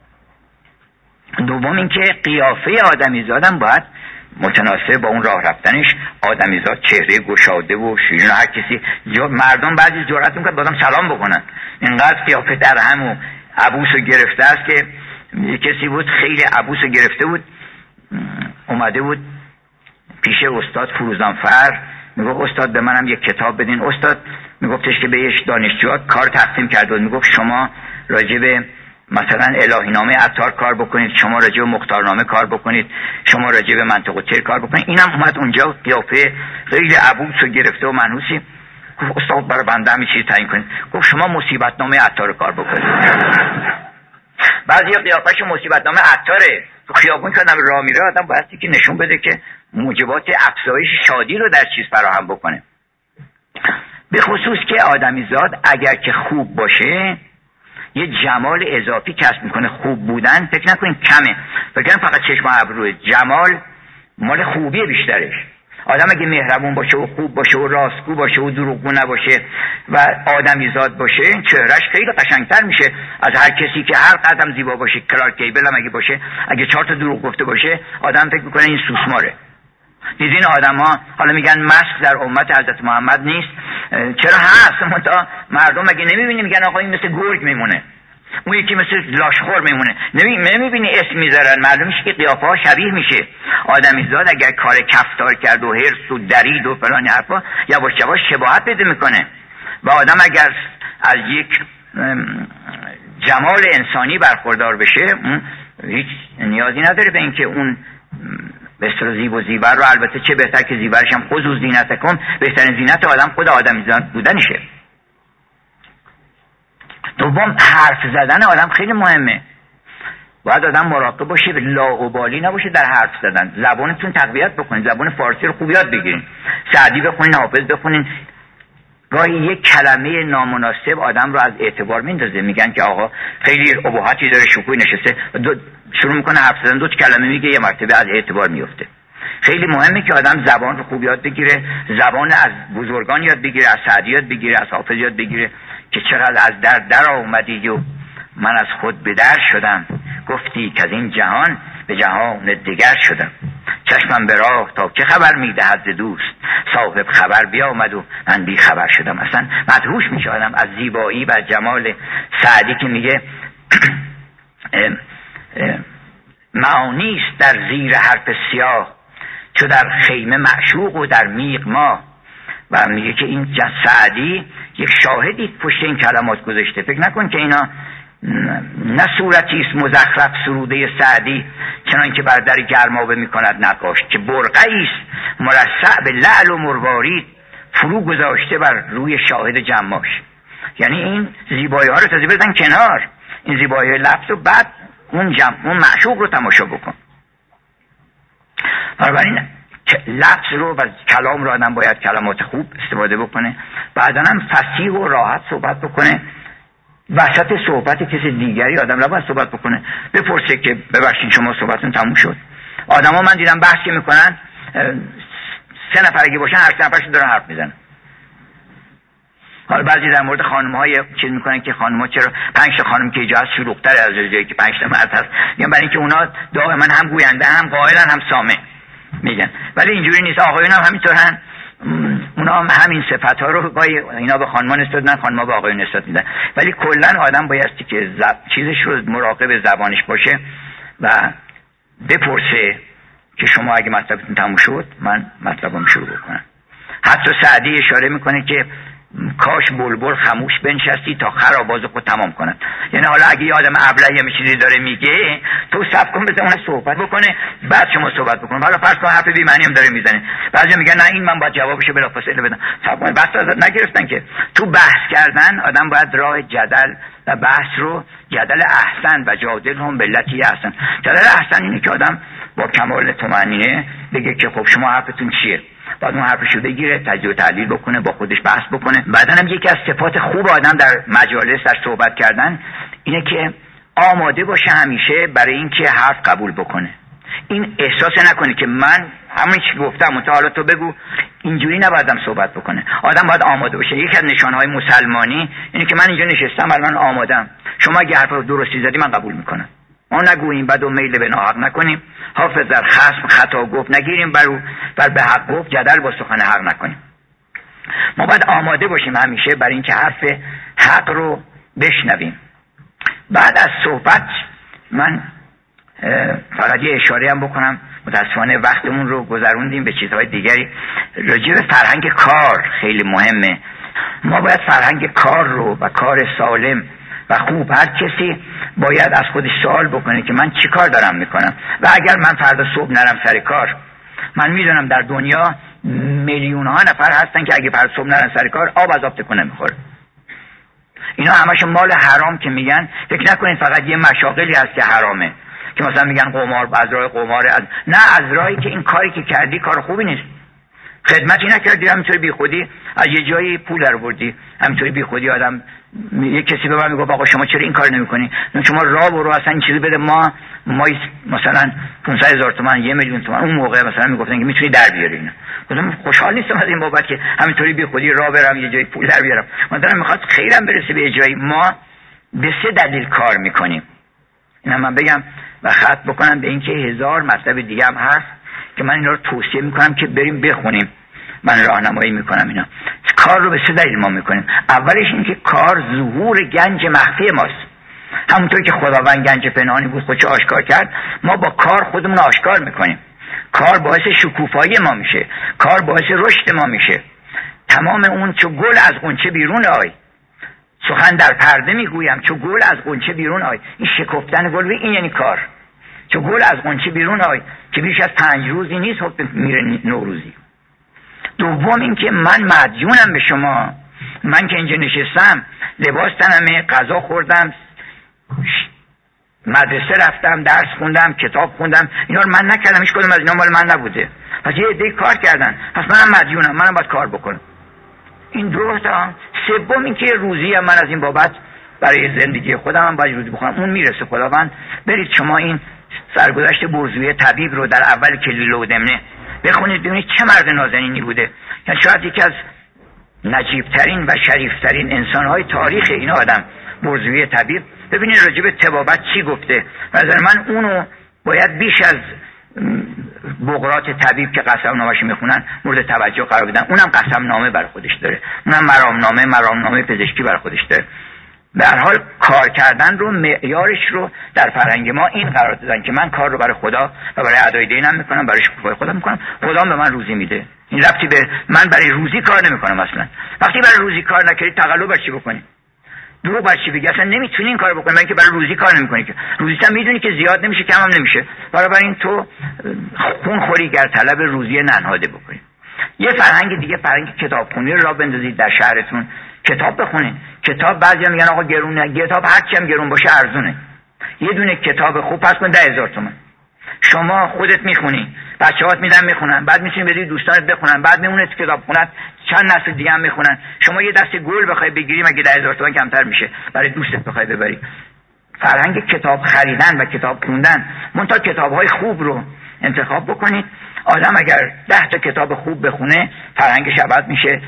دوم این که قیافه آدمیزادم باید متناسب با اون راه رفتنش. آدمیزاد چهره گشاده و شیرین و هر کسی مردم بعضی جرأت میکنن بازم سلام بکنن. اینقدر قیافه در هم و عبوسو گرفته است که کسی بود خیلی عبوسو گرفته بود، اومده بود پیش استاد فروزانفر، میگه استاد به منم یک کتاب بدین. استاد میگفتش که به یک دانشجو کار تقسیم کرد و میگفت شما راجع به مثلا الهینامه عطار کار بکنید، شما راجع به مختارنامه کار بکنید، شما راجع به منطق الطیر کار بکنید. اینم اومد اونجا قیافه خیلی عبوس و گرفته و منحوسی، گفت استاد برای بنده همین چیز تعیین کنید. گفت شما مصیبت نامه عطار کار بکنید. بعضی قیافش مصیبت نامه عطاره، تو خیابون که آدم راه میره آدم بایستی که نشون بده که موجبات افزایش شادی رو در چیز فراهم بکنه. به خصوص که آدمیزاد اگر که خوب باشه یه جمال اضافی کسب میکنه. خوب بودن فکر نکنین کمه، فکر فقط چشم و ابروه. جمال مال خوبی بیشترش. آدم اگه مهربون باشه و خوب باشه و راستگو باشه و دروغگو نباشه و آدمیزاد باشه، چهرهش خیلی قشنگتر میشه از هر کسی که هر قدم زیبا باشه. کلارک گیبل هم اگه باشه، اگه 4 تا دروغ گفته باشه آدم فکر میکنه این سوسماره. دیدین آدما حالا میگن مسخ در امت حضرت محمد نیست، چرا هست؟ مردم اگه نمیبینی میگن آقا این مثل گرگ میمونه، اون یکی مثل لاشخور میمونه. نمیبینی اسم میذارن، معلومش که قیافه ها شبیه میشه. آدمیزاد اگر کار کفتار کرد و هرس و درید و فلان حرفا، یواش یواش شباهت پیدا میکنه. و آدم اگر از یک جمال انسانی برخوردار بشه، هیچ نیازی نداره به اینکه اون بسر زیب و زیور رو، البته چه بهتر که زیورش هم خود و زینتکم، بهترین زینت آدم خود آدمیزاد بودنشه. دوم، حرف زدن آدم خیلی مهمه. باید آدم مراقب باشه، لاابالی نباشه در حرف زدن. زبانتون تقویت بکنید، زبان فارسی رو خوب یاد بگیرید، سعدی بخونید، حافظ بخونید. گاهی یک کلمه نامناسب آدم رو از اعتبار میندازه. میگن که آقا خیلی ابهاتی داره، شوخی نشسته، شروع میکنه حرف زدن، 2 کلمه میگه، یه مرتبه از اعتبار میفته. خیلی مهمه که آدم زبان رو خوب یاد بگیره، زبان از بزرگان یاد بگیره، از سعدی یاد بگیره، از حافظ یاد بگیره که چقدر از در آمدی و من از خود به در شدم، گفتی که از این جهان به جهان دیگر شدم. چشمم به راه تا چه خبر میدهد ز دوست، صاحب خبر بیامد و من بی خبر شدم. اصلا مدهوش میشه آدم از زیبایی و جمال سعدی که میگه معانیست در زیر حرف سیاه، چو در خیمه معشوق و در میغ ماه. و میگه که این سعدی یک شاهدی پشت این کلمات گذاشته. فکر نکن که اینا نه صورتی است مزخرف سروده سعدی چنان که بر در گرمابه میکند نقاش، که برقعی است مرصع به لعل و مروارید فرو گذاشته بر روی شاهد جماش. یعنی این زیبایی ها رو تازه بزن کنار، این زیبایی لفظ رو، بعد اون معشوق رو تماشا بکن. بنابراین لفظ رو و کلام رو آدم باید کلمات خوب استفاده بکنه، بعدا هم فصیح و راحت صحبت بکنه. وسط صحبت کسی دیگری آدم نباید صحبت بکنه، بپرسه که ببخشید شما صحبتون تموم شد. آدما من دیدم بحث که میکنن 3 نفر اگه باشن هر 3 نفرشون دارن حرف میزنن. حالا بعضی در مورد خانم‌های چیز میکنن که خانم‌ها چرا 5 تا خانم که اینجا هست شلوغ‌تر از جایی که 5 تا مرد هست، میگن برای اینکه اونا دائما هم گوینده هم قائلن هم سامع میگن. ولی اینجوری نیست، آقایون هم همینطورن، اونا هم همین صفات ها رو گاهی اینا به خانم‌ها نسبت میدن، خانم‌ها به آقایون نسبت میدن. ولی کلا آدم بایستی که چیزش رو مراقب زبانش باشه و بپرسه که شما اگه مطلبتون تموم شد من مطلبم شروع بکنم. حتی سعدی اشاره میکنه که کاش بلبل خاموش بنشستی تا خراباز خود تمام کنن. یعنی حالا اگه یه آدم ابله یه چیزی داره میگه، تو صبر کن بذار اون صحبت بکنه، بعد شما صحبت بکن. حالا فرض کن حرف بی معنی هم داره میزنه، بعضی میگن نه این من باید جوابشو بلافاصله بدم. صبر کن، بس ازت نگرفتن که. تو بحث کردن آدم باید راه جدل و بحث رو جدل احسن و جادل هم بلتی احسن. جدل احسن اینه که آدم با کمال طمأنینه بگه که خب شما حرفتون چیه، بعد اون حرفشو بگیره، تجزیه و تحلیل بکنه، با خودش بحث بکنه. بعدن هم یکی از صفات خوب آدم در مجالس در صحبت کردن اینه که آماده باشه همیشه برای اینکه حرف قبول بکنه. این احساس نکنه که من همین چی گفتم حالا تو بگو، اینجوری نبایدم صحبت بکنه. آدم باید آماده باشه. یکی از نشانهای مسلمانی اینه که من اینجا نشستم الان آمادم، شما اگه حرف رو درستی زدی من قبول میکنم. ما نگوییم بد و میل به ناحق نکنیم، حافظ در خصم خطا گفت نگیریم، بر به حق گفت جدل با سخن حق نکنیم. ما باید آماده باشیم همیشه برای اینکه حرف حق رو بشنویم. بعد از صحبت من فقط یه اشاره هم بکنم، متاسفانه وقتمون رو گذروندیم به چیزهای دیگری. راجع به فرهنگ کار خیلی مهمه. ما باید فرهنگ کار رو و کار سالم و خوب، هر کسی باید از خودش سوال بکنه که من چی کار دارم میکنم و اگر من فردا صبح نرم سر کار، من میدونم در دنیا میلیون ها نفر هستن که اگه فردا صبح نرن سر کار آب از آب تکونه میخوره. اینا همش مال حرام که میگن، فکر نکنید فقط یه مشاغلی هست که حرامه، که مثلا میگن قمار، از راه قمار، نه، از راهی که این کاری که کردی کار خوبی نیست، خدمتی نکردی، همینطوری بی خودی از یه جایی پول در بردی، همینطوری بی خودی آدم، یه کسی به من میگه آقا شما چرا این کار نمیکنی؟ شما راه برو اصلا این چیزی بده، ما مثلا 500,000 تومان، 1,000,000 تومان اون موقع مثلا میگفتن که میتونی در بیاری. اینا گفتم خوشحال نیستم از این بابت که همینطوری بی خودی راه برم یه جایی پول در بیارم. مثلا میخواد خیرم برسه به جایی. ما به 3 دلیل کار میکنیم. اینا من بگم و ختم بکنم به اینکه 1000 مطلب دیگه هم هست که من اینا رو توصیه میکنم که بریم بخونیم، من راهنمایی میکنم. اینا کار رو به 3 دلیل ما میکنیم. اولش این که کار ظهور گنج مخفی ماست. همونطور که خداوند گنج پنهانی بود خودش آشکار کرد، ما با کار خودمون آشکار میکنیم. کار باعث شکوفایی ما میشه، کار باعث رشد ما میشه. تمام اون چو گل از غنچه بیرون آی، سخن در پرده میگویم چو گل از غنچه بیرون آی. این شکفتن گل، این یعنی کار. چو گل از غنچه بیرون آی که بیش از 5 روزی نیست حکم میره نوروزی. دوم این که من مدیونم به شما. من که اینجا نشستم، لباس تنمه، غذا خوردم، مدرسه رفتم، درس خوندم، کتاب خوندم، اینا رو من نکردم، هیچ کدوم از اینا مال من نبوده. پس یه عده کار کردن، پس منم مدیونم، منم باید کار بکنم. این 2 تا. سوم این که روزی هم من از این بابت برای زندگی خودم هم باید روزی بخورم، اون میرسه خداوند. برید شما این سرگذشت برزوی طبیب رو در اول کلیله و دمنه بخونید، ببینید چه مرد نازنینی بوده. یعنی شاید یکی از نجیبترین و شریفترین انسانهای تاریخ این آدم، برزوی طبیب. ببینید راجع به طبابت چی گفته. نظر من اونو باید بیش از بقرات طبیب که قسم نامه‌شو میخونن مورد توجه قرار بدن. اونم قسم نامه بر خودش داره، اونم مرامنامه پزشکی بر خودش داره. به هر حال کار کردن رو، معیارش رو در فرهنگ ما این قرار دادن که من کار رو برای خدا و برای ادای دینم میکنم، برای شکوفای خودم میکنم، خدا به من روزی میده. این ربطی به من برای روزی کار نمیکنم اصلا. وقتی برای روزی کار نکردی تقلب بر چی بکنی؟ دروغ بر چی بگی؟ اصلا نمیتونی این کارو بکنی، من که برای روزی کار نمیکنی که روزی هم میدونی که زیاد نمیشه، کم هم نمیشه. برای این تو خون خوری گر طلب روزی ننهاده بکنی. یه فرهنگ دیگه، فرهنگ کتابخونی رو راه بندازید در شهرتون، کتاب بخونید. کتاب بعضیا میگن آقا گرونه، کتاب هر چی هم گرون باشه ارزونه. یه دونه کتاب خوب پس کن 10,000 تومان. شما خودت میخونی، بچه‌هات میدن میخونن، بعد میتونی بدی دوستانت بخونن، بعد میمونه تو کتابخونه‌ات چند نسل دیگه هم میخونن. شما یه دسته گل بخوای بگیری مگه 10,000 تومان کمتر میشه برای دوستت بخوای ببری. فرهنگ کتاب خریدن و کتاب خوندن، منتها کتاب‌های خوب رو انتخاب بکنید. آدم اگر 10 تا کتاب خوب بخونه، فرهنگش عوض میشه،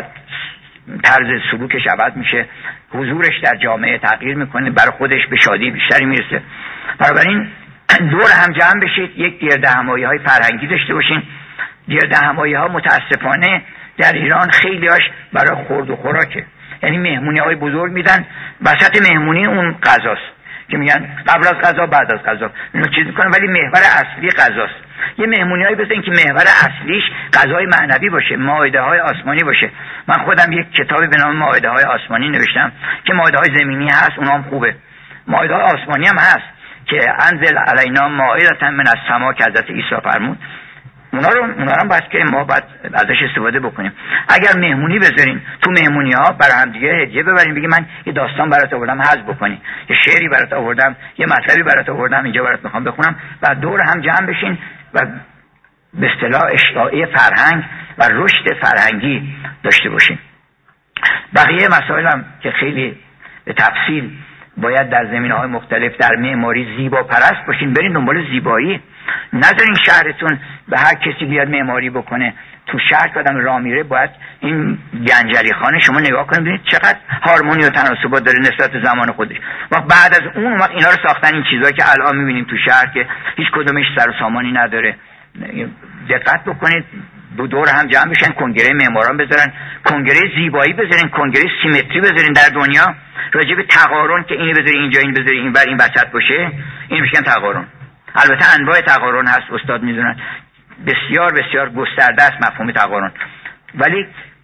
طرز سلوکش عوض میشه، حضورش در جامعه تغییر میکنه، برای خودش به شادی بیشتری میرسه. بنابراین دور هم جمع بشید، یک گردهمایی‌های فرهنگی داشته باشین. گردهمایی‌ها متاسفانه در ایران خیلی‌هاش برای خورد و خوراکه. یعنی مهمونی‌های بزرگ میدن، وسط مهمونی اون غذاست که میگن قبل از غذا بعد از غذا اینو چیز میکنن، ولی محور اصلی غذاست. یه مهمونی‌هایی بزنین که محور اصلیش غذای معنوی باشه، مائده‌های آسمانی باشه. من خودم یک کتابی به نام مائده‌های آسمانی نوشتم که مائده‌های زمینی هست، اونام خوبه. مائده‌های آسمانی هم هست که انزل علینا مائدة من السما که حضرت عیسی فرمود. اونا رو هم باید که ما باید ازش استفاده بکنیم. اگر مهمونی بذارین، تو مهمونی‌ها برای هم دیگه هدیه ببرین، بگی من یه داستان برات آوردم حذف بکنی، یه شعری برات آوردم، یه مطلبی برات آوردم اینجا برات میخوام بخونم، و دور هم جمع بشین و به اصطلاح اشاعه فرهنگ و رشد فرهنگی داشته باشین. بقیه مسائلم که خیلی به تفصیل باید در زمینه‌های مختلف در معماری زیبا پرست باشین، برین دنبال زیبایی. نذارین شهرتون به هر کسی بیاد معماری بکنه. تو شهر که آدم راه میره باید این گنجلی خانه شما نگاه کنید ببینید چقدر هارمونی و تناسبات داره نسبت به زمان خودش. وقت بعد از اون وقت اینا رو ساختن، این چیزایی که الان میبینیم تو شهر که هیچ کدومش سر و سامانی نداره. دقت بکنید، دور هم جمع بشن، کنگره معماران بذارن، کنگره زیبایی بذارن، کنگره سیمتری بذارین در دنیا، راجع به تقارن که اینو بذاری اینجا، این بذاری این بر این وسط باشه، این میشن تقارن. البته انواع تقارن هست، استاد میدونن، بسیار بسیار گسترده است مفهوم تقارن، ولی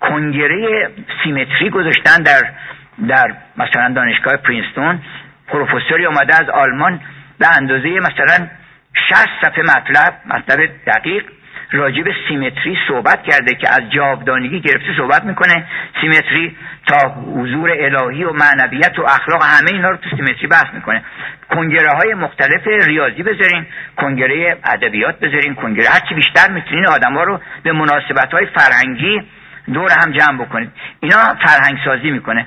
کنگره سیمتری گذاشتن در مثلا دانشگاه پرینستون. پروفسوری اومده از آلمان به اندازه مثلا 60 صفحه مطلب دقیق راجع به سیمتری صحبت کرده که از جاودانگی گرفته صحبت میکنه، سیمتری تا حضور الهی و معنویت و اخلاق، همه اینا رو تو سیمتری بحث میکنه. کنگره های مختلف ریاضی بذارین، کنگره ادبیات بذارین، کنگره هرچی بیشتر میتونین آدما رو به مناسبت های فرهنگی دور هم جمع بکنید. اینا فرهنگ سازی میکنه.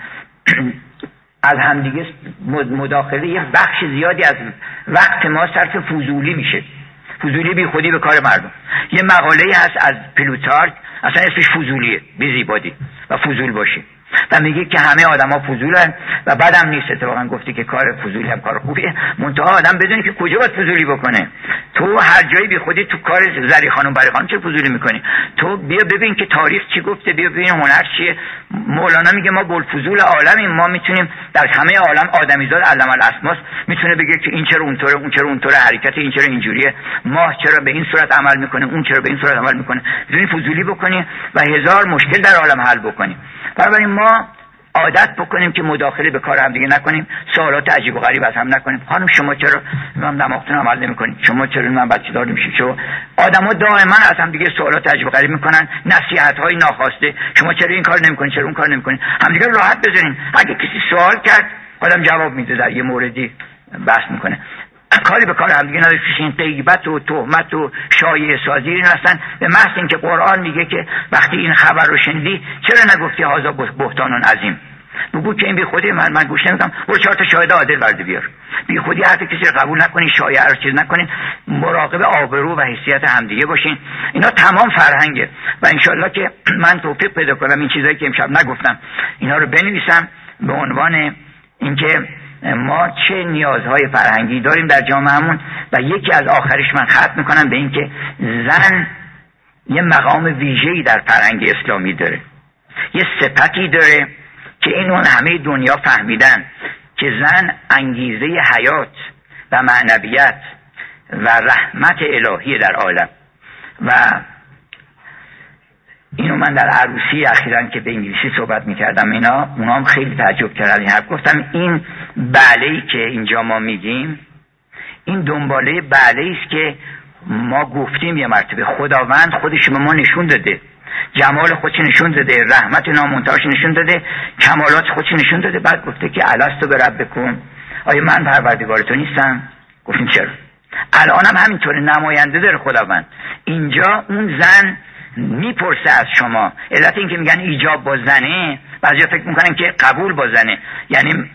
از همدیگه مداخله یه بخش زیادی از وقت ما صرف فضولی میشه، فضولی بی خودی به کار مردم. یه مقاله هست از پلوتارک اصلا اسمش فضولیه، بی زیبادی و فضول باشی، و میگه که همه آدما فضولن و بعدم نیست. اتفاقا گفتی که کار فضولی هم کار خوبیه، منتها آدم بدونه که کجا باید فضولی بکنه. تو هر جایی بی خودی تو کار زری خانم بری خانم چه فضولی میکنی؟ تو بیا ببین که تاریخ چی گفته، بیا ببین هنر چیه. مولانا میگه ما بلفضول عالمیم، ما میتونیم در همه عالم آدمیزاد علم الاسماس میتونه بگه که این چرا اونطوره، اون چرا اونطوره، حرکت این چرا اینجوریه، ماه چرا به این صورت عمل میکنه، اون چرا به این صورت عمل میکنه. میتونی فضولی بکنی و هزار مشکل در عالم حل بکنی. بنابراین ما عادت بکنیم که مداخله به کار هم دیگه نکنیم، سوالات عجیب و غریب از هم نکنیم. خانم شما چرا من دماغتون عمل نمی‌کنید؟ شما چرا من بچه دار نمیشید؟ شما آدما دائما از هم دیگه سوالات عجیب و غریب میکنن، نصیحت‌های ناخواسته. شما چرا این کار نمی‌کنید؟ چرا اون کار نمی‌کنید؟ همدیگه راحت بذارین. اگه کسی سوال کرد آدم جواب میده، در یه موردی بحث میکنه. کاری به کار هم دیگه نداره. این غیبت و تهمت و شایعه سازی این هستن. به محض اینکه قرآن میگه که وقتی این خبر رو شنیدی چرا نگفتی هذا بهتان عظیم؟ بگو که این بی خودی من گوش نمیدم، برو 4 تا شاهد عادل برده بیار. بی خودی حرف کسی رو قبول نکنین، شایعه رو چیز نکنین، مراقب آبرو و حیثیت همدیگه باشین. اینا تمام فرهنگه و انشالله که من توفیق پیدا کنم این چیزایی که امشب نگفتم اینا رو بنویسم به عنوان اینکه ما چه نیازهای فرهنگی داریم در جامعهمون. و یکی از آخرش من ختم میکنم به این که زن یه مقام ویژه‌ای در فرهنگ اسلامی داره، یه صفتی داره که اینون همه دنیا فهمیدن که زن انگیزه حیات و معنویت و رحمت الهی در عالم. و اینو من در عروسی اخیراً که به انگلیسی صحبت میکردم اونا هم خیلی تعجب کردن این حرف. گفتم این بعله‌ای که اینجا ما میگیم این دنباله بعله‌ای است که ما گفتیم یه مرتبه خداوند خودش به ما نشون داده، جمال خودش نشون داده، رحمت نامنتهاش نشون داده، کمالات خودش نشون داده. بعد گفته که الستو بربکم، آیا من پروردگار تو نیستم؟ گفتیم چرا. الانم همینطوره، نماینده داره خداوند. اینجا اون زن میپرسه از شما. علت این که میگن ایجاب با زنه، بعضیا فکر میکنن که قبول با زنه، یعنی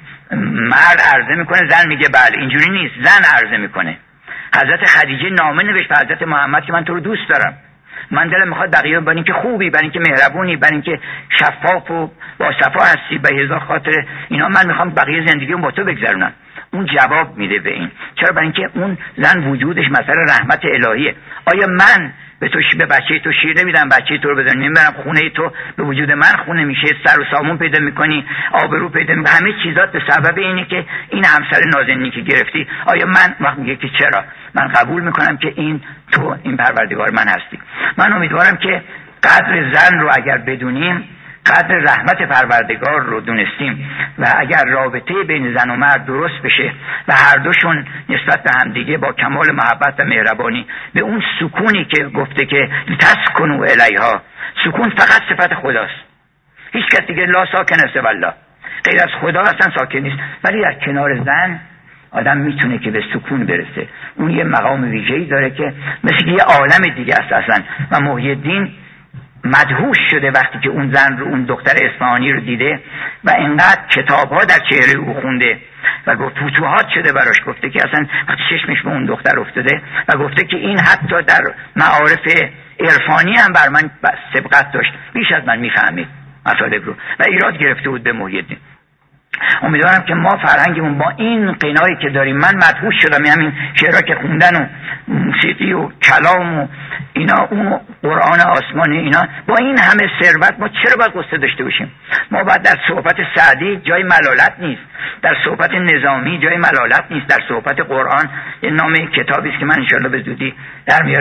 مرد عرضه میکنه زن میگه بله. اینجوری نیست، زن عرضه میکنه. حضرت خدیجه نامه نوشت به حضرت محمد که من تو رو دوست دارم، من دلم میخواد بقیه برای اینکه خوبی، برای اینکه مهربونی، برای اینکه شفاف و با صفا هستی، به هزار خاطر اینا من میخوام بقیه زندگیمو با تو بگذرونم. اون جواب میده به این. چرا؟ برای اینکه اون زن وجودش مثلا رحمت الهیه. آیا من به بچه تو شیر نمیدم، بچه تو رو بزنم نمیبرم خونه تو، به وجود من خونه میشه، سر و سامون پیدا میکنی، آبرو پیدا میکنی، همه چیزات به سبب اینه که این همسر نازنینی که گرفتی. آیا من وقت میگه که چرا من قبول میکنم که این تو این پروردگار من هستی. من امیدوارم که قدر زن رو اگر بدونیم، قدر رحمت پروردگار رو دونستیم و اگر رابطه بین زن و مرد درست بشه و هر دوشون نسبت به هم دیگه با کمال محبت و مهربانی به اون سکونی که گفته که تسکنوا الیها، سکون فقط صفت خداست، هیچ کس دیگه لا ساکن الا الله، غیر از خدا اصلا ساکن نیست. ولی در کنار زن آدم میتونه که به سکون برسه. اون یه مقام ویژه‌ای داره که مثل یه عالم دیگه است اصلا. و محی الدین مدهوش شده وقتی که اون زن رو، اون دختر اصفهانی رو دیده و اینقدر کتاب‌ها در چهره او خونده و گفت فتوحات شده براش. گفته که اصلا وقتی چشمش به اون دختر افتاده و گفته که این حتی در معارف عرفانی هم بر من سبقت داشت، بیش از من میفهمید مطالب رو و ایراد گرفته بود به محی الدین. امیدوارم که ما فرهنگمون با این قنایی که داریم، من مدهوش شدم همین شعرها که خوندن و موسیقی و کلام و اینا، اون قرآن آسمانی اینا، با این همه ثروت ما چرا باید قصه داشته باشیم؟ ما باید در صحبت سعدی جای ملالت نیست، در صحبت نظامی جای ملالت نیست، در صحبت قرآن. یه نام کتابی است که من انشالله به زودی در میارم،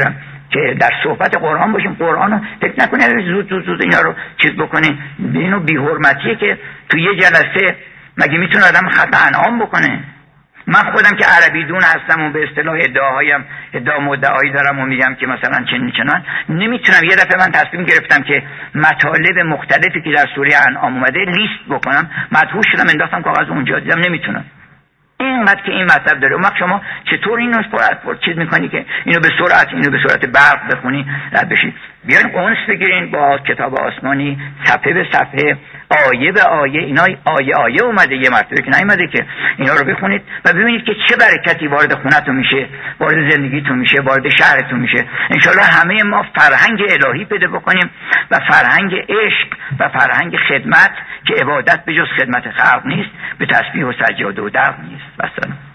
که در صحبت قرآن باشیم. قرآن رو فکر نکنید زود اینا رو چیز بکنین. اینو بی‌حرمتیه که تو یه جلسه مگه میتونه آدم خطا انعام بکنه؟ من خودم که عربی دون هستم و به اصطلاح ادعا مدعایی دارم و میگم که مثلا چنان نمیتونم. یه دفعه من تصمیم گرفتم که مطالب مختلفی که در سوره انعام اومده لیست بکنم، مدهوش شدم، انداختم کاغذ اونجا، دیدم نمیتونم. اینقدر که این مطلب داره. اون وقت شما چطور اینو چیز میکنی که اینو به صورت برق بخونی رد بشید؟ بیاین اونس بگیرین با کتاب آسمانی، صفحه به صفحه، آیه به آیه. اینا آیه اومده، یه مرتبه که نیومده که. اینا رو بخونید و ببینید که چه برکتی وارد خونتون میشه، وارد زندگیتون میشه، وارد شهرتون میشه. انشالله همه ما فرهنگ الهی پیدا بکنیم و فرهنگ عشق و فرهنگ خدمت که عبادت به جز خدمت خلق نیست، به تسبیح و سجاده و دعو نیست.